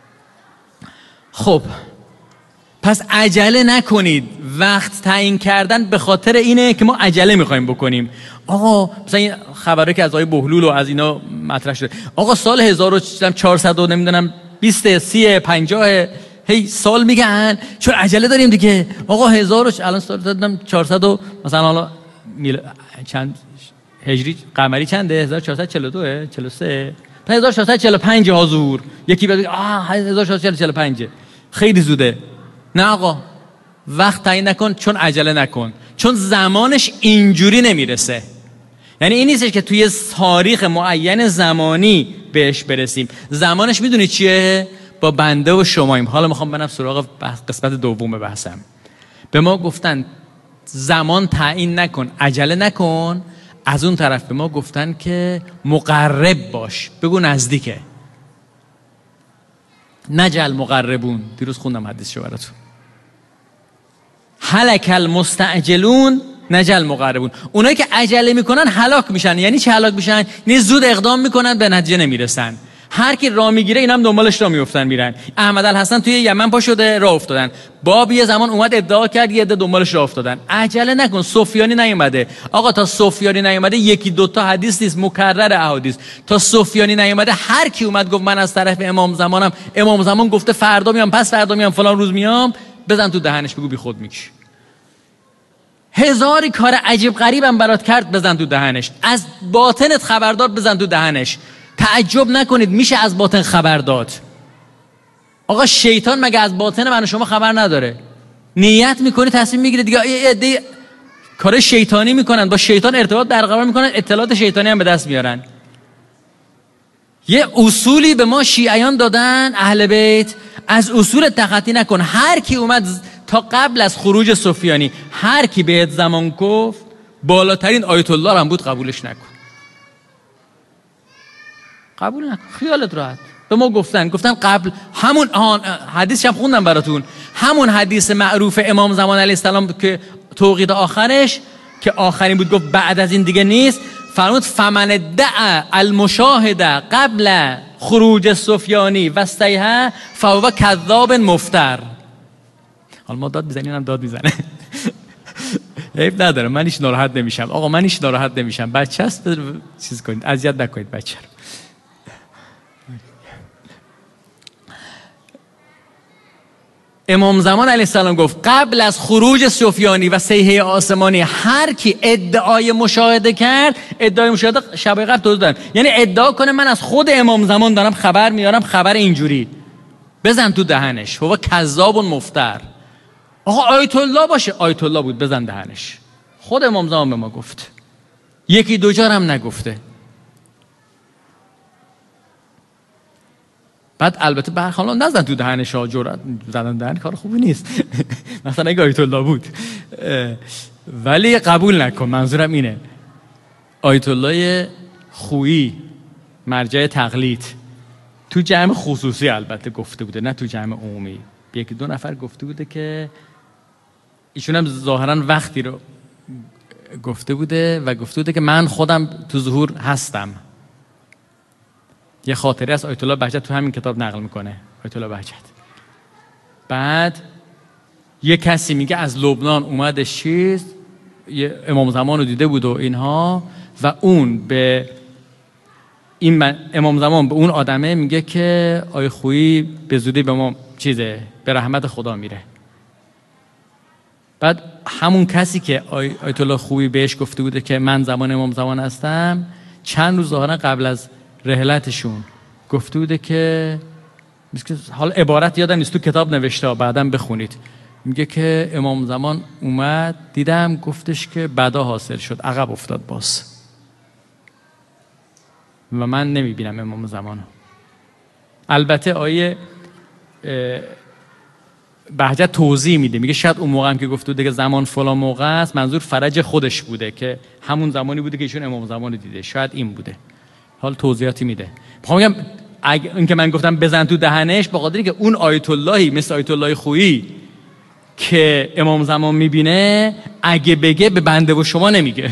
خب پس عجله نکنید. وقت تعیین کردن به خاطر اینه که ما عجله میخوایم بکنیم. آقا مثلا این خبره که از آقای بهلول و از اینا مطرح شده، آقا سال 1400 و نمیدونم 20 30 50 هی سال میگن چون عجله داریم دیگه. آقا الان سال دادم 400 و مثلا حالا چند هجری قمری چنده؟ 1442 43 1445 حضور. یکی بگه 1445 خیلی زوده. نه آقا، وقت تعیین نکن، چون عجله نکن، چون زمانش اینجوری نمیرسه. یعنی این نیستش که توی تاریخ معین زمانی بهش برسیم. زمانش میدونی چیه؟ با بنده و شماییم. حالا میخوام برم سراغ قسمت دوم بحثم. به ما گفتن زمان تعیین نکن، عجله نکن. از اون طرف به ما گفتن که مقرب باش، بگو نزدیکه. نجل مقربون، دیروز خوندم حدیثشو براتون. هلک المستعجلون نجل مقربون. اونایی که عجله میکنن هلاک میشن. یعنی چه هلاک میشن؟ یعنی زود اقدام میکنن به نتیجه نمیرسن. هر کی راه میگیره اینم دنبالش راه میافتن میرن. احمد الحسن توی یمن پا شده راه افتادن. باب یه زمان اومد ادعا کرد، یه عده دنبالش راه افتادن. عجله نکن، سفیانی نیومده. آقا تا سفیانی نیومده یکی دوتا حدیث نیست، مکرر احادیث. تا سفیانی نیومده هر کی اومد گفت من از طرف امام زمانم، امام زمان گفته فردا میام، پس فردا میام، فلان روز میام، بزن تو دهنش، بگو بی خود میکشی. هزاری کار عجیب غریبم برات کرد، بزن تو دهنش. از باطنت خبردار، بزن تو دهنش. تعجب نکنید میشه از باطن خبر داد. آقا شیطان مگه از باطن من و شما خبر نداره؟ نیت میکنی تصمیم میگیره دیگه. کار شیطانی میکنن، با شیطان ارتباط برقرار میکنن، اطلاعات شیطانی هم به دست میارن. یه اصولی به ما شیعیان دادن اهل بیت، از اصول تخطی نکن. هر کی اومد تا قبل از خروج سفیانی هر کی بهت زمان گفت، بالاترین آیت الله هم بود، قبولش نکن. قبول نکن، خیالت راحت. به ما گفتن قبل همون حدیث هم خوندم براتون، همون حدیث معروف امام زمان علیه السلام که توقیت آخرش که آخرین بود، گفت بعد از این دیگه نیست. فرمود فمن ادعى المشاهده قبل خروج سفیانی و استیها فهو کذاب مفتر. حالا ما داد میزنیم، هم داد میزنه. عیب نداره، من هیچ ناراحت نمیشم. آقا من هیچ ناراحت نمیشم. بچه هست چیز کنید، اذیت نکنید بچه رو. امام زمان علیه السلام گفت قبل از خروج سفیانی و صیحه آسمانی هر کی ادعای مشاهده کرد، ادعای مشاهده شب قبل توضیح دادن، یعنی ادعا کنه من از خود امام زمان دارم خبر میارم، خبر اینجوری، بزن تو دهنش. هو کذاب مفتر. آقا آیت الله باشه، آیت الله بود، بزن دهنش. خود امام زمان به ما گفت، یکی دو جار هم نگفته. بعد البته برخلاف نزن تو دهنش ها، جرأت زدن دهن کار خوبی نیست. مثلا اگه آیت الله بود. ولی قبول نکن. منظورم اینه آیت الله خویی مرجع تقلید تو جمع خصوصی البته گفته بوده، نه تو جمع عمومی. یکی دو نفر گفته بوده که ایشون هم ظاهرا وقتی رو گفته بوده و گفته بوده که من خودم تو ظهور هستم. یه خاطره از آیت الله بهجت تو همین کتاب نقل میکنه آیت الله بهجت. بعد یه کسی میگه از لبنان اومده یه امام زمان رو دیده بود و اینها، و اون به این امام زمان به اون آدمه میگه که آی خویی به زودی به ما به رحمت خدا میره. بعد همون کسی که آیت الله خویی بهش گفته بوده که من زمان امام زمان هستم، چند روز ظاهرا قبل از رحلتشون گفته بوده که حالا عبارت یادم نیست، تو کتاب نوشته، بعدم بخونید. میگه که امام زمان اومد دیدم، گفتش که بدا حاصل شد، عقب افتاد باز و من نمیبینم امام زمانو. البته آیه بهجت توضیح میده، میگه شاید اون موقع هم که گفته بوده که زمان فلان موقع است، منظور فرج خودش بوده که همون زمانی بوده که ایشون امام زمان دیده، شاید این بوده. حال توضیحاتی میده. میخوام بگم این که من گفتم بزن تو دهنش، با قدری که اون آیت اللهی مثل آیت الله خویی که امام زمان میبینه، اگه بگه به بنده و شما نمیگه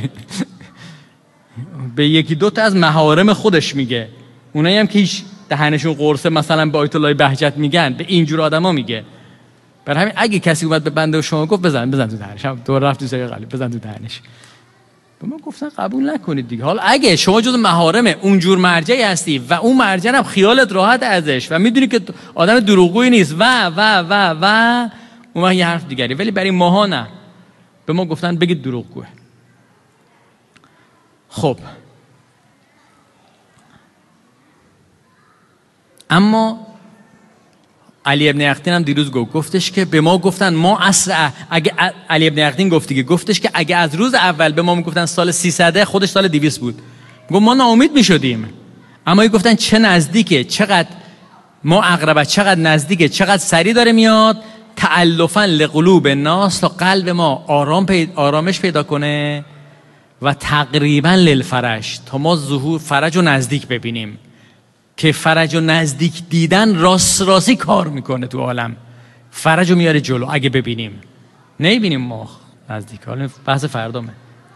به یکی دو تا از محارم خودش میگه. اونایی هم که هیچ دهنشون قرصه مثلا به آیت الله بهجت میگن، به اینجور آدما میگه. برای همین اگه کسی اومد به بنده و شما گفت بزن تو دهنش، هم دور رفت تو سری قلب، بزن تو دهنش. به ما گفتن قبول نکنید دیگه. حالا اگه شما جز محارم اونجور مرجعی هستی و اون مرجع هم خیالت راحت ازش و میدونی که آدم دروغگویی نیست و اون وقت یه حرف دیگری، ولی برای ماها نه. به ما گفتن بگید دروغگوه. خب اما علی ابن یقطین هم دیروز گفتش که به ما گفتن ما عصر اگه علی ابن یقطین گفتش که اگه از روز اول به ما میگفتن سال 300، خودش سال 200 بود. گفت ما ناامید میشدیم، اما گفتن چه نزدیکه، چقدر ما اقربه، چقدر نزدیکه، چقدر سریع داره میاد، تألفاً لقلوب الناس، تا قلب ما آرامش پیدا کنه، و تقریباً للفرج، تا ما ظهور فرج و نزدیک ببینیم. که فرج و نزدیک دیدن راستی کار میکنه تو عالم، فرج رو میاره جلو. اگه ببینیم، نمیبینیم ما نزدیک، حالا بحث فردامه.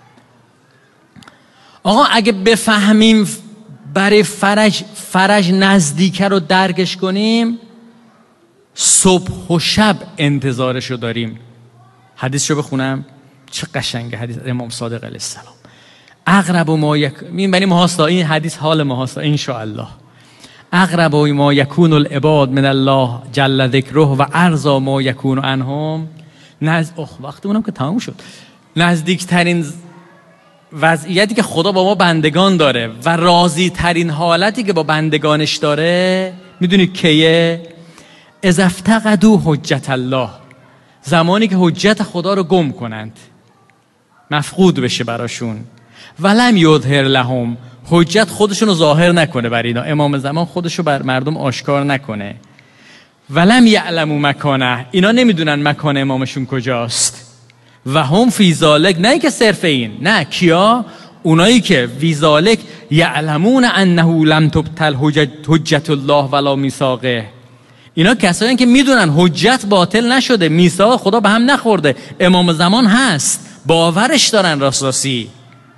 آقا اگه بفهمیم برای فرج نزدیکه رو درکش کنیم، صبح و شب انتظارش رو داریم. حدیث رو بخونم، چه قشنگه حدیث امام صادق علیه السلام. اقرب ما این حدیث حال ماست ان شاء الله. اقرب ما یکون العباد من الله جل ذکره و ارضا ما یکون عنهم. وقتمونم که تمام شد. نزدیکترین وضعیتی که خدا با ما بندگان داره و راضی ترین حالتی که با بندگانش داره، میدونید کیه؟ اذا افتقدوا حجت الله، زمانی که حجت خدا رو گم کنند، مفقود بشه براشون. ولم یظهر لهم، حجت خودشون رو ظاهر نکنه بر اینا، امام زمان خودش رو بر مردم آشکار نکنه. ولم یعلموا مکانه، اینا نمیدونن مکان امامشون کجاست. و هم فی ذالک، نه که صرف این، نه کیا؟ اونایی که فی ذالک یعلمون انه لم تبطل حجت الله ولا میثاقه. اینا کسایی که میدونن حجت باطل نشده، میثاق خدا به هم نخورده، امام زمان هست، باورش دارن راستی.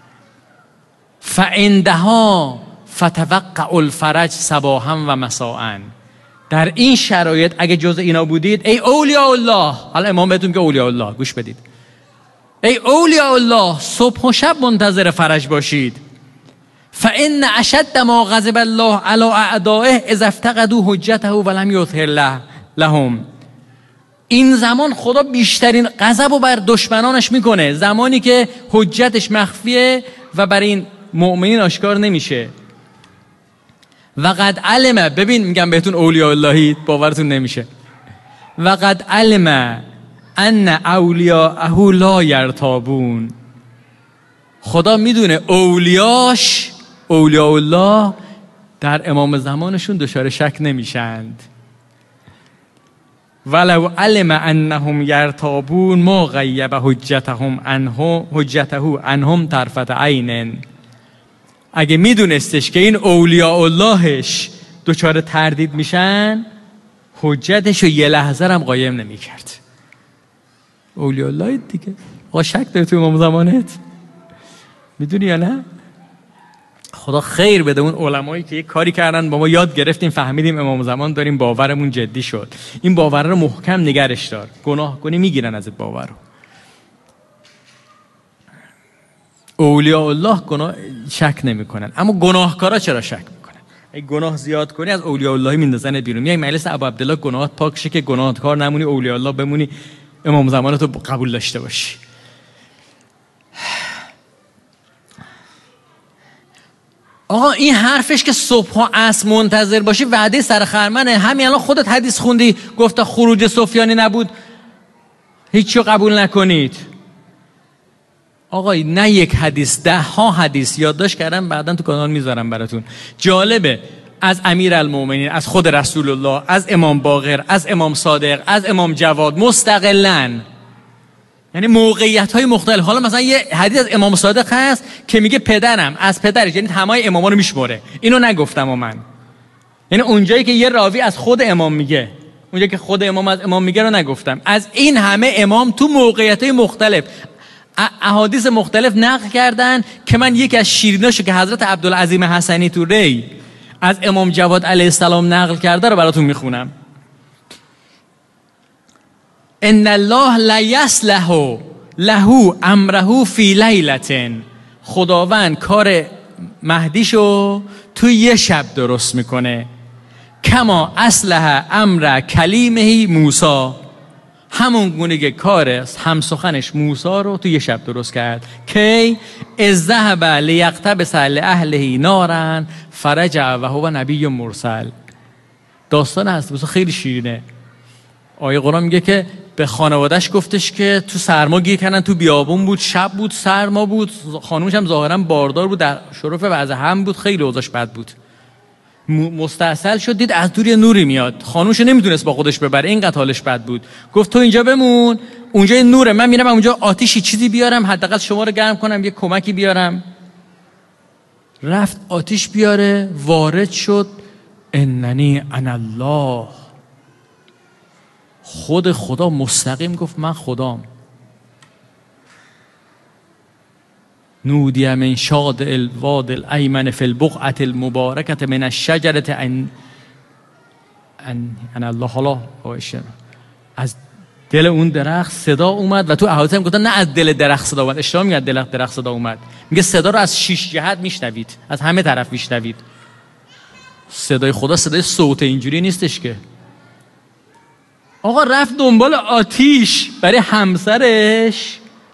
فعندها فتوقع الفرج صباحا و مساء. در این شرایط اگه جز اینا بودید، ای اولیاء الله، حالا امام بهتون که اولیاء الله، گوش بدید، ای اولیاء الله، صبح و شب منتظر فرج باشید. فان اشد ما غضب الله علی اعدائه اذا افتقدوا حجته ولم یظهر لهم. این زمان خدا بیشترین غضب رو بر دشمنانش میکنه، زمانی که حجتش مخفیه و بر این مؤمنین آشکار نمیشه. و قد علم، ببین میگم بهتون اولیاء اللهید، باورتون نمیشه. و قد علم ان اولیاءه لا یرتابون. خدا میدونه اولیاء الله در امام زمانشون دچار شک نمیشند. ولو علم انهم یرتابون ما غیب حجته عنهم طرفة عین. اگه میدونستش که این اولیاء اللهش دچار تردید میشن، حجتش رو یه لحظه هم قایم نمیکرد. اولیاء الله دیگه. آقا شک داری تو امام زمانت؟ میدونی یا نه؟ خدا خیر بده اون علمایی که یک کاری کردن با ما یاد گرفتیم، فهمیدیم امام زمان داریم، باورمون جدی شد. این باور رو محکم نگرش دار. گناه کنی میگیرن ازت باور رو. اولیاء الله گناه شک نمیکنن، اما گناهکارا چرا شک میکنن؟ اگه گناه زیاد کنی از اولیاء الله میندازن بیرون. میای مجلس ابو عبدالله گناهات پاک شه که گناهکار نمونی، اولیاء الله بمونی، امام زمانتو قبول داشته باشی. آقا این حرفش که صبح و عصر منتظر باشی وعده سر خرمنه. همین الان خودت حدیث خوندی گفت خروج سفیانی نبود هیچی قبول نکنید. آقا نه یک حدیث، 10 حدیث یادداشت کردم، بعداً تو کانال میذارم براتون. جالبه، از امیرالمومنین، از خود رسول الله، از امام باقر، از امام صادق، از امام جواد مستقلاً، یعنی موقعیت‌های مختلف. حالا مثلا یه حدیث از امام صادق هست که میگه پدرم از پدرش، یعنی تمام اماما رو میشمره. اینو نگفتم من، یعنی اونجایی که یه راوی از خود امام میگه، اونجایی که خود امام از امام میگه رو نگفتم. از این همه امام تو موقعیت‌های مختلف احادیث مختلف نقل کردن که من یکی از شیریناشو که حضرت عبدالعظیم حسنی تو ری از امام جواد علیه السلام نقل کرده رو براتون میخونم. ان الله لیصلح له امره فی لیلة. خداوند کار مهدیشو تو یه شب درست میکنه. کما اصلح امر کلیمه موسی، همون گونه که کار همسخنش موسی رو تو یه شب درست کرد. کی اذهب لیقتبس لاهله نارا فرجع و هو نبی مرسل. داستان هست بس خیلی شیرینه. آیه قرآن میگه که به خانواده‌اش گفتش که تو سرما گیر کردن، تو بیابون بود، شب بود، سرما بود، خانومش هم ظاهرا باردار بود، در شرف وضع هم بود، خیلی اوضاعش بد بود. مستعسل شد، دید از دور یه نوری میاد، خانومش نمیتونست با خودش ببره، اینقدر حالش بد بود. گفت تو اینجا بمون، اونجا یه نوره، من میرم اونجا آتیشی چیزی بیارم، حداقل شما رو گرم کنم، یه کمکی بیارم. رفت آتیش بیاره، وارد شد. اننی انا الله. خود خدا مستقیم گفت من خدام. نودی من شاد الواد الایمن فی البقعة المبارکة من الشجرة ان الله. حالا از دل اون درخت صدا اومد و تو احادیث هم گفتن نه از دل درخت صدا اومد، اشتباه میگه دل درخت صدا اومد، میگه صدا رو از 6 جهت میشنوید، از همه طرف میشنوید. صدای خدا صدای صوت اینجوری نیستش که. آقا رفت دنبال آتیش برای همسرش،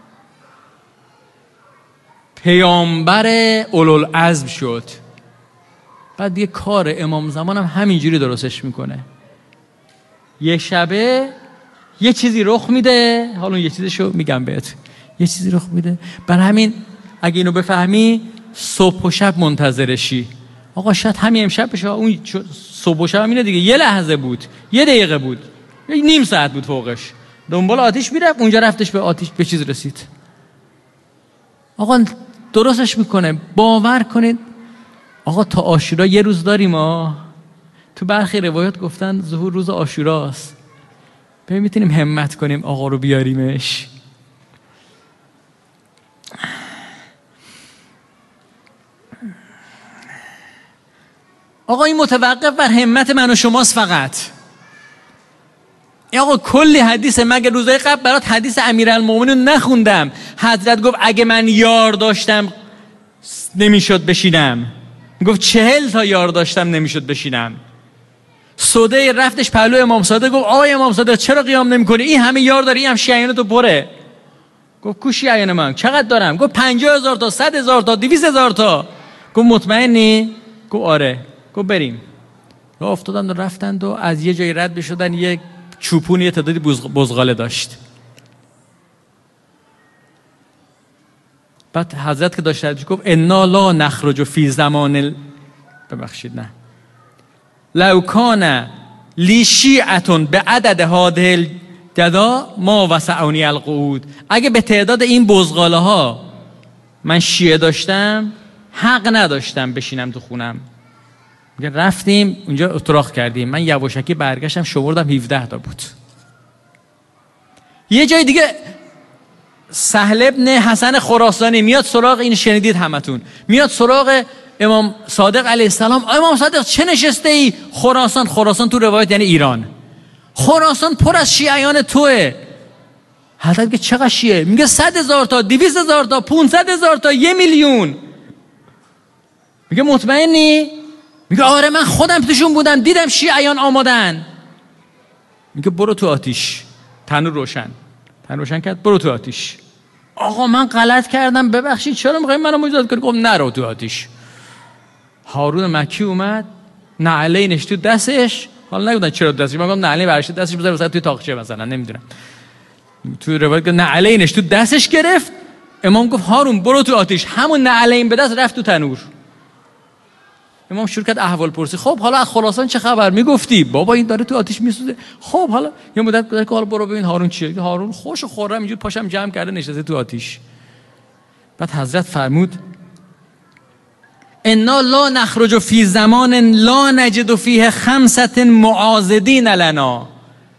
پیامبر اولوالعزم شد. بعد یه کار امام زمان هم همینجوری درستش میکنه. یه شبه یه چیزی رخ میده، حالا یه چیزشو میگم بهت، یه چیزی رخ میده. بر همین اگه اینو بفهمی صبح و شب منتظرشی. آقا شاید همین امشب بشه، اون صبح و شب هم اینه دیگه، یه لحظه بود، یه دقیقه بود، یه نیم ساعت بود، فوقش دنبال آتیش میرفت، اونجا رفتش به آتیش، به چیز رسید. آقا درستش میکنه. باور کنید آقا تا عاشورا یه روز داریم. تو برخی روایات گفتن ظهور روز عاشوراست. ببین میتونیم همت کنیم آقا رو بیاریمش. آقا این متوقف بر همت من و شماست فقط. آقا کلی حدیثه، مگه روزهای قبل برات حدیث امیرالمومنین نخوندم؟ حضرت گفت اگه من یار داشتم نمیشد بشینم. گفت 40 تا یار داشتم نمیشد بشینم. سوده رفتش پهلو امام صادق، گفت آقای امام صادق چرا قیام نمیکنی؟ این همه یار داری، این هم شیعیانتو بره. گفت کو شیعیان من؟ چقدر دارم؟ گفت 50,000 تا، 100,000 تا، 200,000 تا. گفت مطمئنی؟ گفت آره. گفت بریم. راه افتادن و رفتند و از یه جایی رد بشدن، یک چوپون یه تعدادی بزغاله داشت. بعد حضرت که داشت گفت انا لا نخرج فی زمان ببخشید نه لو کان لی شیعتون به عدد هاده الجدا ما وسعنی القعود. اگه به تعداد این بزغاله ها من شیعه داشتم، حق نداشتم بشینم تو خونم. میگه رفتیم اونجا اتراق کردیم، من یواشکی برگشتم شمردم 17 تا بود. یه جای دیگه سهل ابن حسن خراسانی میاد سراغ، این شنیدید همتون، میاد سراغ امام صادق علیه السلام. امام صادق چه نشسته ای؟ خراسان. خراسان تو روایت یعنی ایران. خراسان پر از شیعیان توه. حضرت میگه چقدر شیعه؟ میگه 100,000 تا، 200,000 تا، 500,000 تا، 1,000,000. میگه مطمئنی؟ میگه آره من خودم توشون بودم، دیدم شیعیان آمادن. میگه برو تو آتیش. تنور روشن کرد، برو تو آتیش. آقا من غلط کردم ببخشید، چرا میخواین منو مجازات کنید؟ گفت نرو تو آتیش. هارون مکی اومد، نعلینش تو دستش، حالا نگفتن چرا دستش، من گفتم نعلین برش دستش بذاره مثلا توی تاقچه مثلا، نمیدونم، تو روایت نعلینش تو دستش گرفت. امام گفت هارون برو تو آتیش. همون نعلین به دست رفت تو تنور. امام شروع کرد احوال پرسی. خب حالا از خراسان چه خبر؟ میگفتی بابا این داره تو آتیش میسوزه. خب حالا یه مدت گذشت که حالا برو ببین هارون چیه. هارون خوش و خرم اینجور پاشم جمع کرده نشسته تو آتیش. بعد حضرت فرمود انا لا نخرج فی زمان لا نجد فیه 5 معاضدین لنا.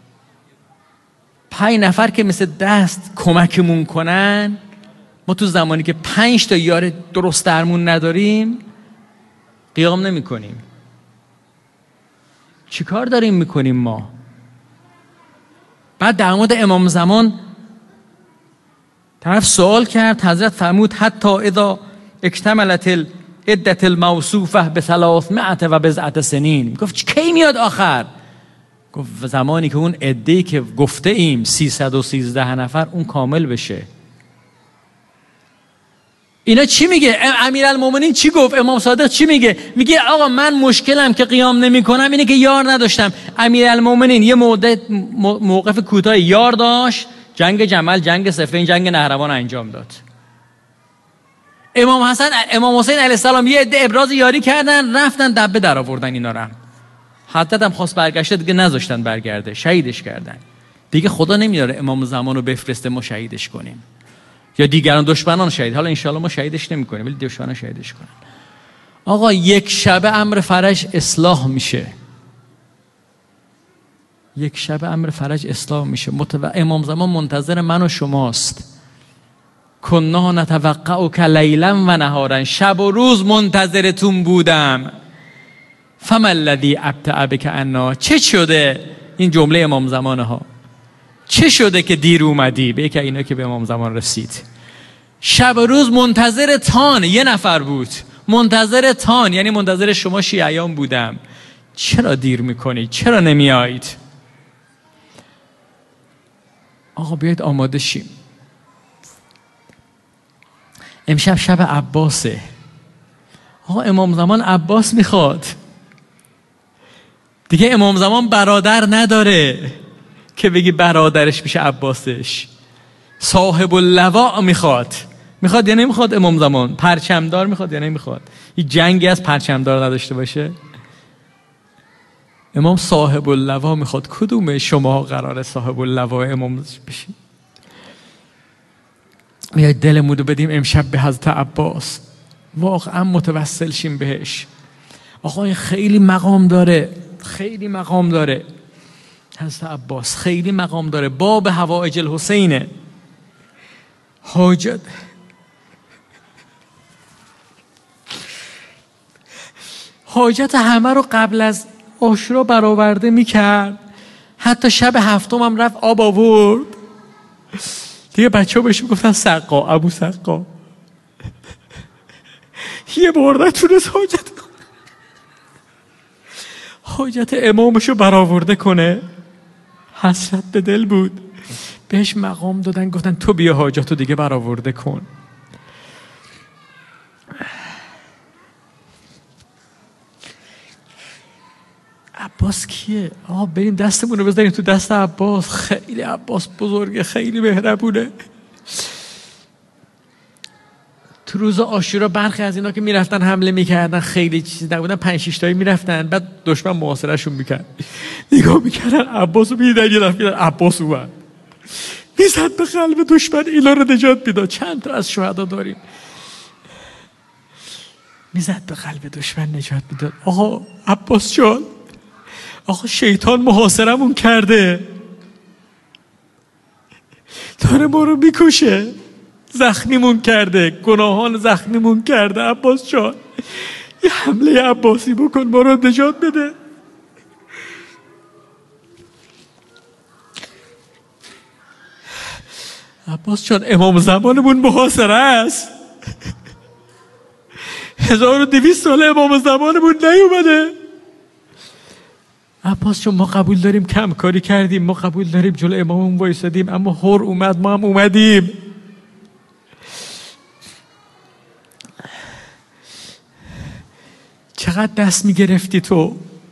5 نفر که مثل دست کمکمون کنن، ما تو زمانی که 5 تا یار درست درمون نداریم قیام نمی کنیم. چی کار داریم میکنیم ما؟ بعد در مورد امام زمان طرف سوال کرد، حضرت فرمود حتی اذا اکتملت العدة الموصوفه ب 300 سنین. گفت کی میاد آخر؟ گفت زمانی که اون عده‌ای که گفته ایم 313 نفر اون کامل بشه. اینا چی میگه؟ امیرالمومنین چی گفت؟ امام صادق چی میگه؟ میگه آقا من مشکلم که قیام نمی کنم اینه که یار نداشتم. امیرالمومنین یه موقف کوتاه یار داشت، جنگ جمل، جنگ صفین، جنگ نهروان انجام داد. امام حسین علیه السلام یه عده ابراز یاری کردن، رفتن دبه در آوردن اینا رو. حضرت هم خواست برگشته، دیگه نذاشتن برگرده، شهیدش کردن. دیگه خدا نمیاره امام زمانو بفرسته ما شهیدش کنیم یا دیگران دشمنان شهید. حالا انشالله ما شهیدش نمی کنیم ولی دشمنان شهیدش کنن. آقا یک شبه امر فرج اصلاح میشه. یک شبه امر فرج اصلاح میشه. امام زمان منتظر من و شماست. کنا نتوقعک لیلا و نهارا. شب و روز منتظرتون بودم. فما الذی ابطأ بک عنا. چه شده؟ این جمله امام زمانه ها. چه شده که دیر اومدی؟ به یکی اینا که به امام زمان رسید. شب و روز منتظر تان. یه نفر بود منتظر تان، یعنی منتظر شما شیعیان بودم. چرا دیر میکنید؟ چرا نمیایید؟ آقا بیایید آماده شیم. امشب شب عباسه. آقا امام زمان عباس میخواد. دیگه امام زمان برادر نداره که بگی برادرش میشه عباسش. صاحب اللواء میخواد یا نمیخواد؟ امام زمان پرچمدار میخواد یا نمیخواد؟ این جنگی از پرچمدار نداشته باشه؟ امام صاحب اللواء میخواد. کدومه شما قراره صاحب اللواء امام بشین؟ میاد دلمونو بدیم امشب به حضرت عباس، واقعا متوسل شیم بهش. آقا این خیلی مقام داره، خیلی مقام داره. حضرت عباس خیلی مقام داره. باب حوائج الحسینه. حاجت همه رو قبل از عاشورا برآورده میکرد. حتی شب 7 هم رفت آب آورد. دیگه بچه ها بهش میگفتن سقا، ابو سقا. یه بار نتونست حاجت امامشو برآورده کنه. حسرت به دل بود. بهش مقام دادن، گفتن تو بیا حاجتو دیگه برآورده کن. عباس کیه؟ بریم دستمون رو بذاریم تو دست عباس. خیلی عباس بزرگه، خیلی مهربونه. تو روز عاشورا برخی از اینا که میرفتن حمله میکردن خیلی چیزی نبودن، 5-6 تایی میرفتن، بعد دشمن محاصرهشون میکرد، نگاه میکردن عباس رو میدیدن، یه دفعه عباس اومد میزد به قلب دشمن، اینا رو نجات میداد. چند تا از شهدا داریم میزد به قلب دشمن نجات میداد. آقا عباس جان، آقا شیطان محاصرمون کرده، داره ما رو میکشه، زخمیمون کرده، گناهان زخمیمون کرده. عباس جان یه حمله عباسی بکن، ما رو نجات بده. عباس جان امام زمانمون محاصره است، 1200 ساله امام زمانمون نیومده. عباس جان ما قبول داریم کم کاری کردیم، ما قبول داریم جلو اماممون وایسادیم، اما هر اومد ما هم اومدیم. چقدر دست میگرفتی تو؟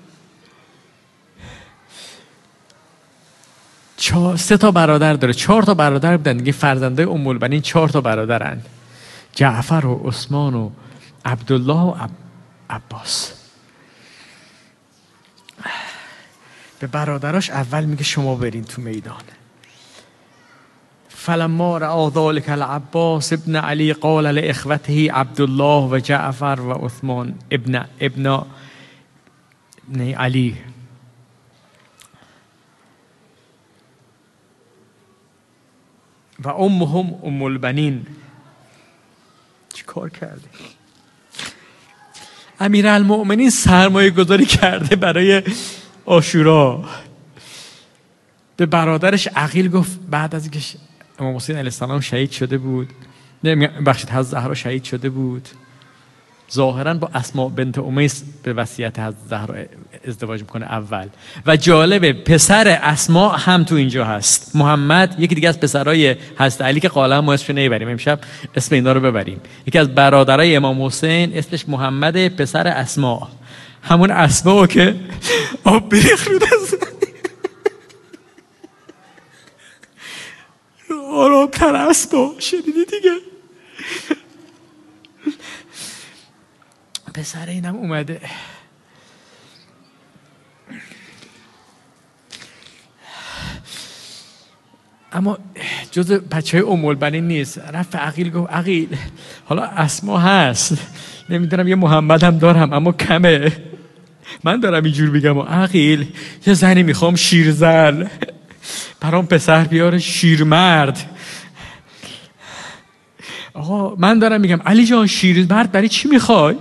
3 تا برادر داره، 4 تا برادر بودن دیگه، فرزنده ام البنین 4 تا برادرن، جعفر و عثمان و عبدالله و عباس. به برادراش اول میگه شما برین تو میدان. فلما رأى ذلك العباس ابن علی قال لاخوته عبدالله و جعفر و عثمان ابن علی و امهم ام البنین. چی کار کرده؟ امیرالمؤمنین سرمایه گذاری کرده برای عاشورا. به برادرش عقیل گفت بعد از اینکه امام حسین علیه السلام شهید شده بود، بخشید حضرت زهرا شهید شده بود، ظاهرا با اسماء بنت امیس به وصیت حضرت زهرا ازدواج میکنه اول. و جالبه پسر اسماء هم تو اینجا هست، محمد، یکی دیگه از پسرای حضرت علی که قالا ما اسمش نمیبریم، امشب اسم اینا رو ببریم. یکی از برادرای امام حسین اسمش محمد، پسر اسماء، همون اسماء که آب بریخ رو دست آرام تر اسماء، شنیدی دیگه؟ پسر اینم اومده. اما جز بچه های ام البنین نیست. رفت عقیل گفت عقیل حالا اسما هست، نمیدونم یه محمد هم دارم اما کمه، من دارم اینجور بگم. عقیل یه زنی میخوام شیرزن، برام پسر بیاره شیرمرد. آقا من دارم میگم علی جان شیرمرد برای چی میخوای؟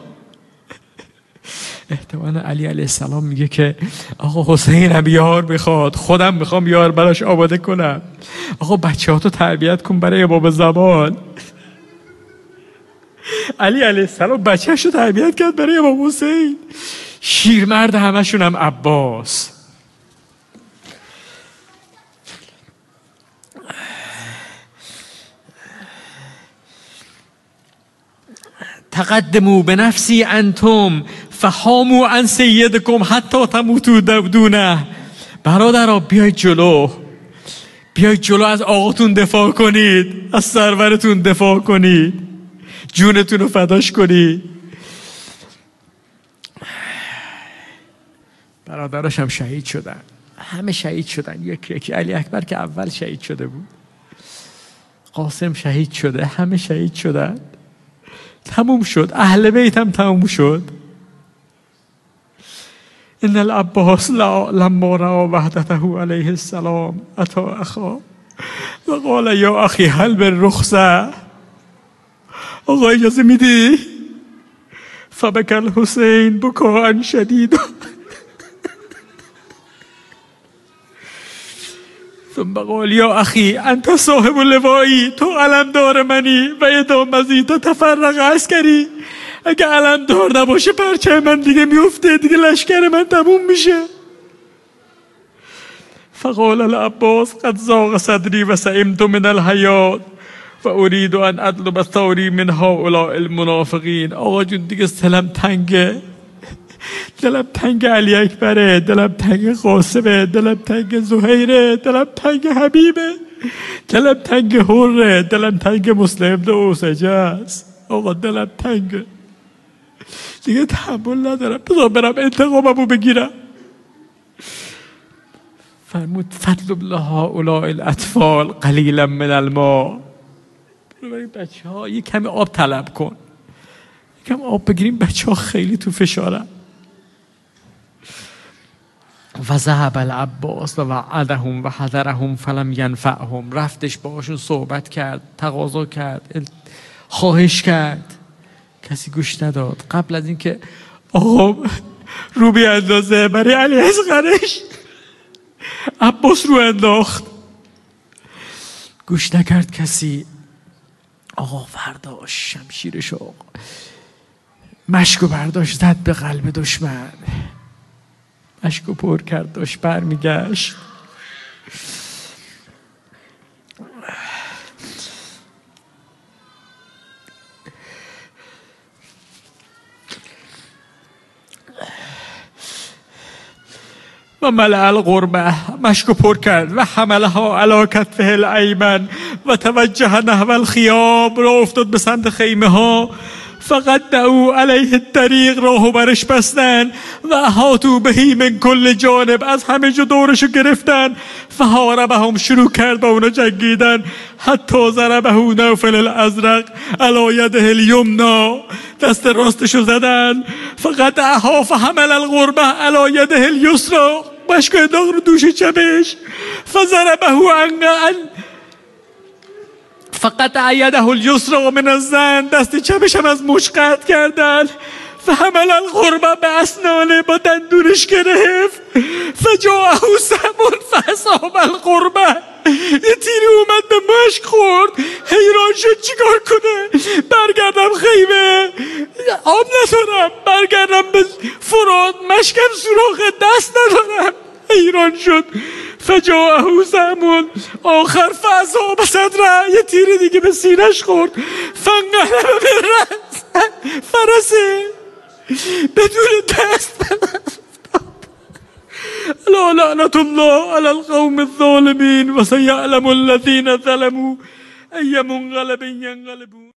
احتمالا علی علیه السلام میگه که آقا حسین هم یار میخواد، خودم میخوام یار براش آماده کنم. آقا بچه ها تو تربیت کن برای امام زمان. علی علیه السلام بچه‌شو تربیت کرد برای امام حسین. شیرمرد همشون هم عباس. تقدموا بنفسی انتم فحاموا عن سیدکم حتی تموتوا دونه. برادرها بیاید جلو، بیاید جلو، از آقاتون دفاع کنید، از سرورتون دفاع کنید، جونتون رو فداش کنید. برادراش هم شهید شدن، همه شهید شدن یکی. علی اکبر که اول شهید شده بود، قاسم شهید شده، همه شهید شدن. تموم شد، اهل بیت هم تموم شد. ان العباس لما رأى وحدته علیه السلام اتى اخا و قال یا اخی هل بالرخصه. آقا اجازه میدی؟ فبكى الحسین بكاء شدید ثم قال یا اخی انت صاحب لوایی، تو علمدار منی و اذا مزید تفرق عسکری. اگه علمدار نباشه پرچم من دیگه میفته، دیگه لشکر من تموم میشه. فقال العباس قد ضاق صدری و سئمت من الحیات و اريد ان اطلب ثوری من هؤلاء المنافقین. آقا جون دیگه دلم تنگه، دلم تنگ علی اکبره، دلم تنگ قاسمه، دلم تنگ زهیره، دلم تنگ حبیبه، دلم تنگ حره، دلم تنگ مسلم ابن اوسجه است. آقا دلم تنگه دیگه، تحمل ندارم، بذار برم انتقاممو بگیرم. فرمود فضل الله هؤلاء الاطفال قلیلا من الماء. برای بچه ها یه کمی آب طلب کن، یکم آب بگیریم، بچه ها خیلی تو فشارن. و ذهب العباس و وعدهم و حذرهم فلم ینفعهم. رفتش باهاشون صحبت کرد، تقاضا کرد، خواهش کرد، کسی گوش نداد. قبل از اینکه آقا رو بیاندازه برای علی اصغرش، عباس رو انداخت، گوش نکرد کسی. آقا برداشت شمشیرشو، مشکو برداشت، زد به قلب دشمن، مشکو پر کرد، داشت برمیگشت. و ملع القربه، مشکو پر کرد، و حملها علی کتفه الایمن و توجه نحو الخیام، را افتاد به سمت خیمه ها. فقط دعو علیه الطریق، راهو برش بستن. و احاطوا بهی من کل جانب، از همه جا دورشو گرفتن. فحاربهم، شروع کرد با اونا جنگیدن. حتی ضربه نوفل الازرق علی یده الیمنا، دست راستشو زدن. فقط احا فحمل القربه علی یده الیسرا، مشکو انداخت رو دوش چپش. فضربه عن فقط یده الیسرا من الزن، دست چپش هم از مش قطع کردن. فحمل القربه به اسنانه، با دندونش گرفت. فجاءه سمون فاصاب القربه، یه تیری اومد به مشک خورد، حیران شد چیکار کنه. برگردم خیمه، آب ندارم، برگردم به فرات، مشکم سوراخ، دست ندارم. حیران شد. فجاءه سمون آخر فاصاب صدره، یه تیری دیگه به سینش خورد. فانقلب بالرأس، فرسه بدون دست. لا لعنة الله على القوم الظالمين و سيعلم الذين ظلموا أي منقلب ينقلبون.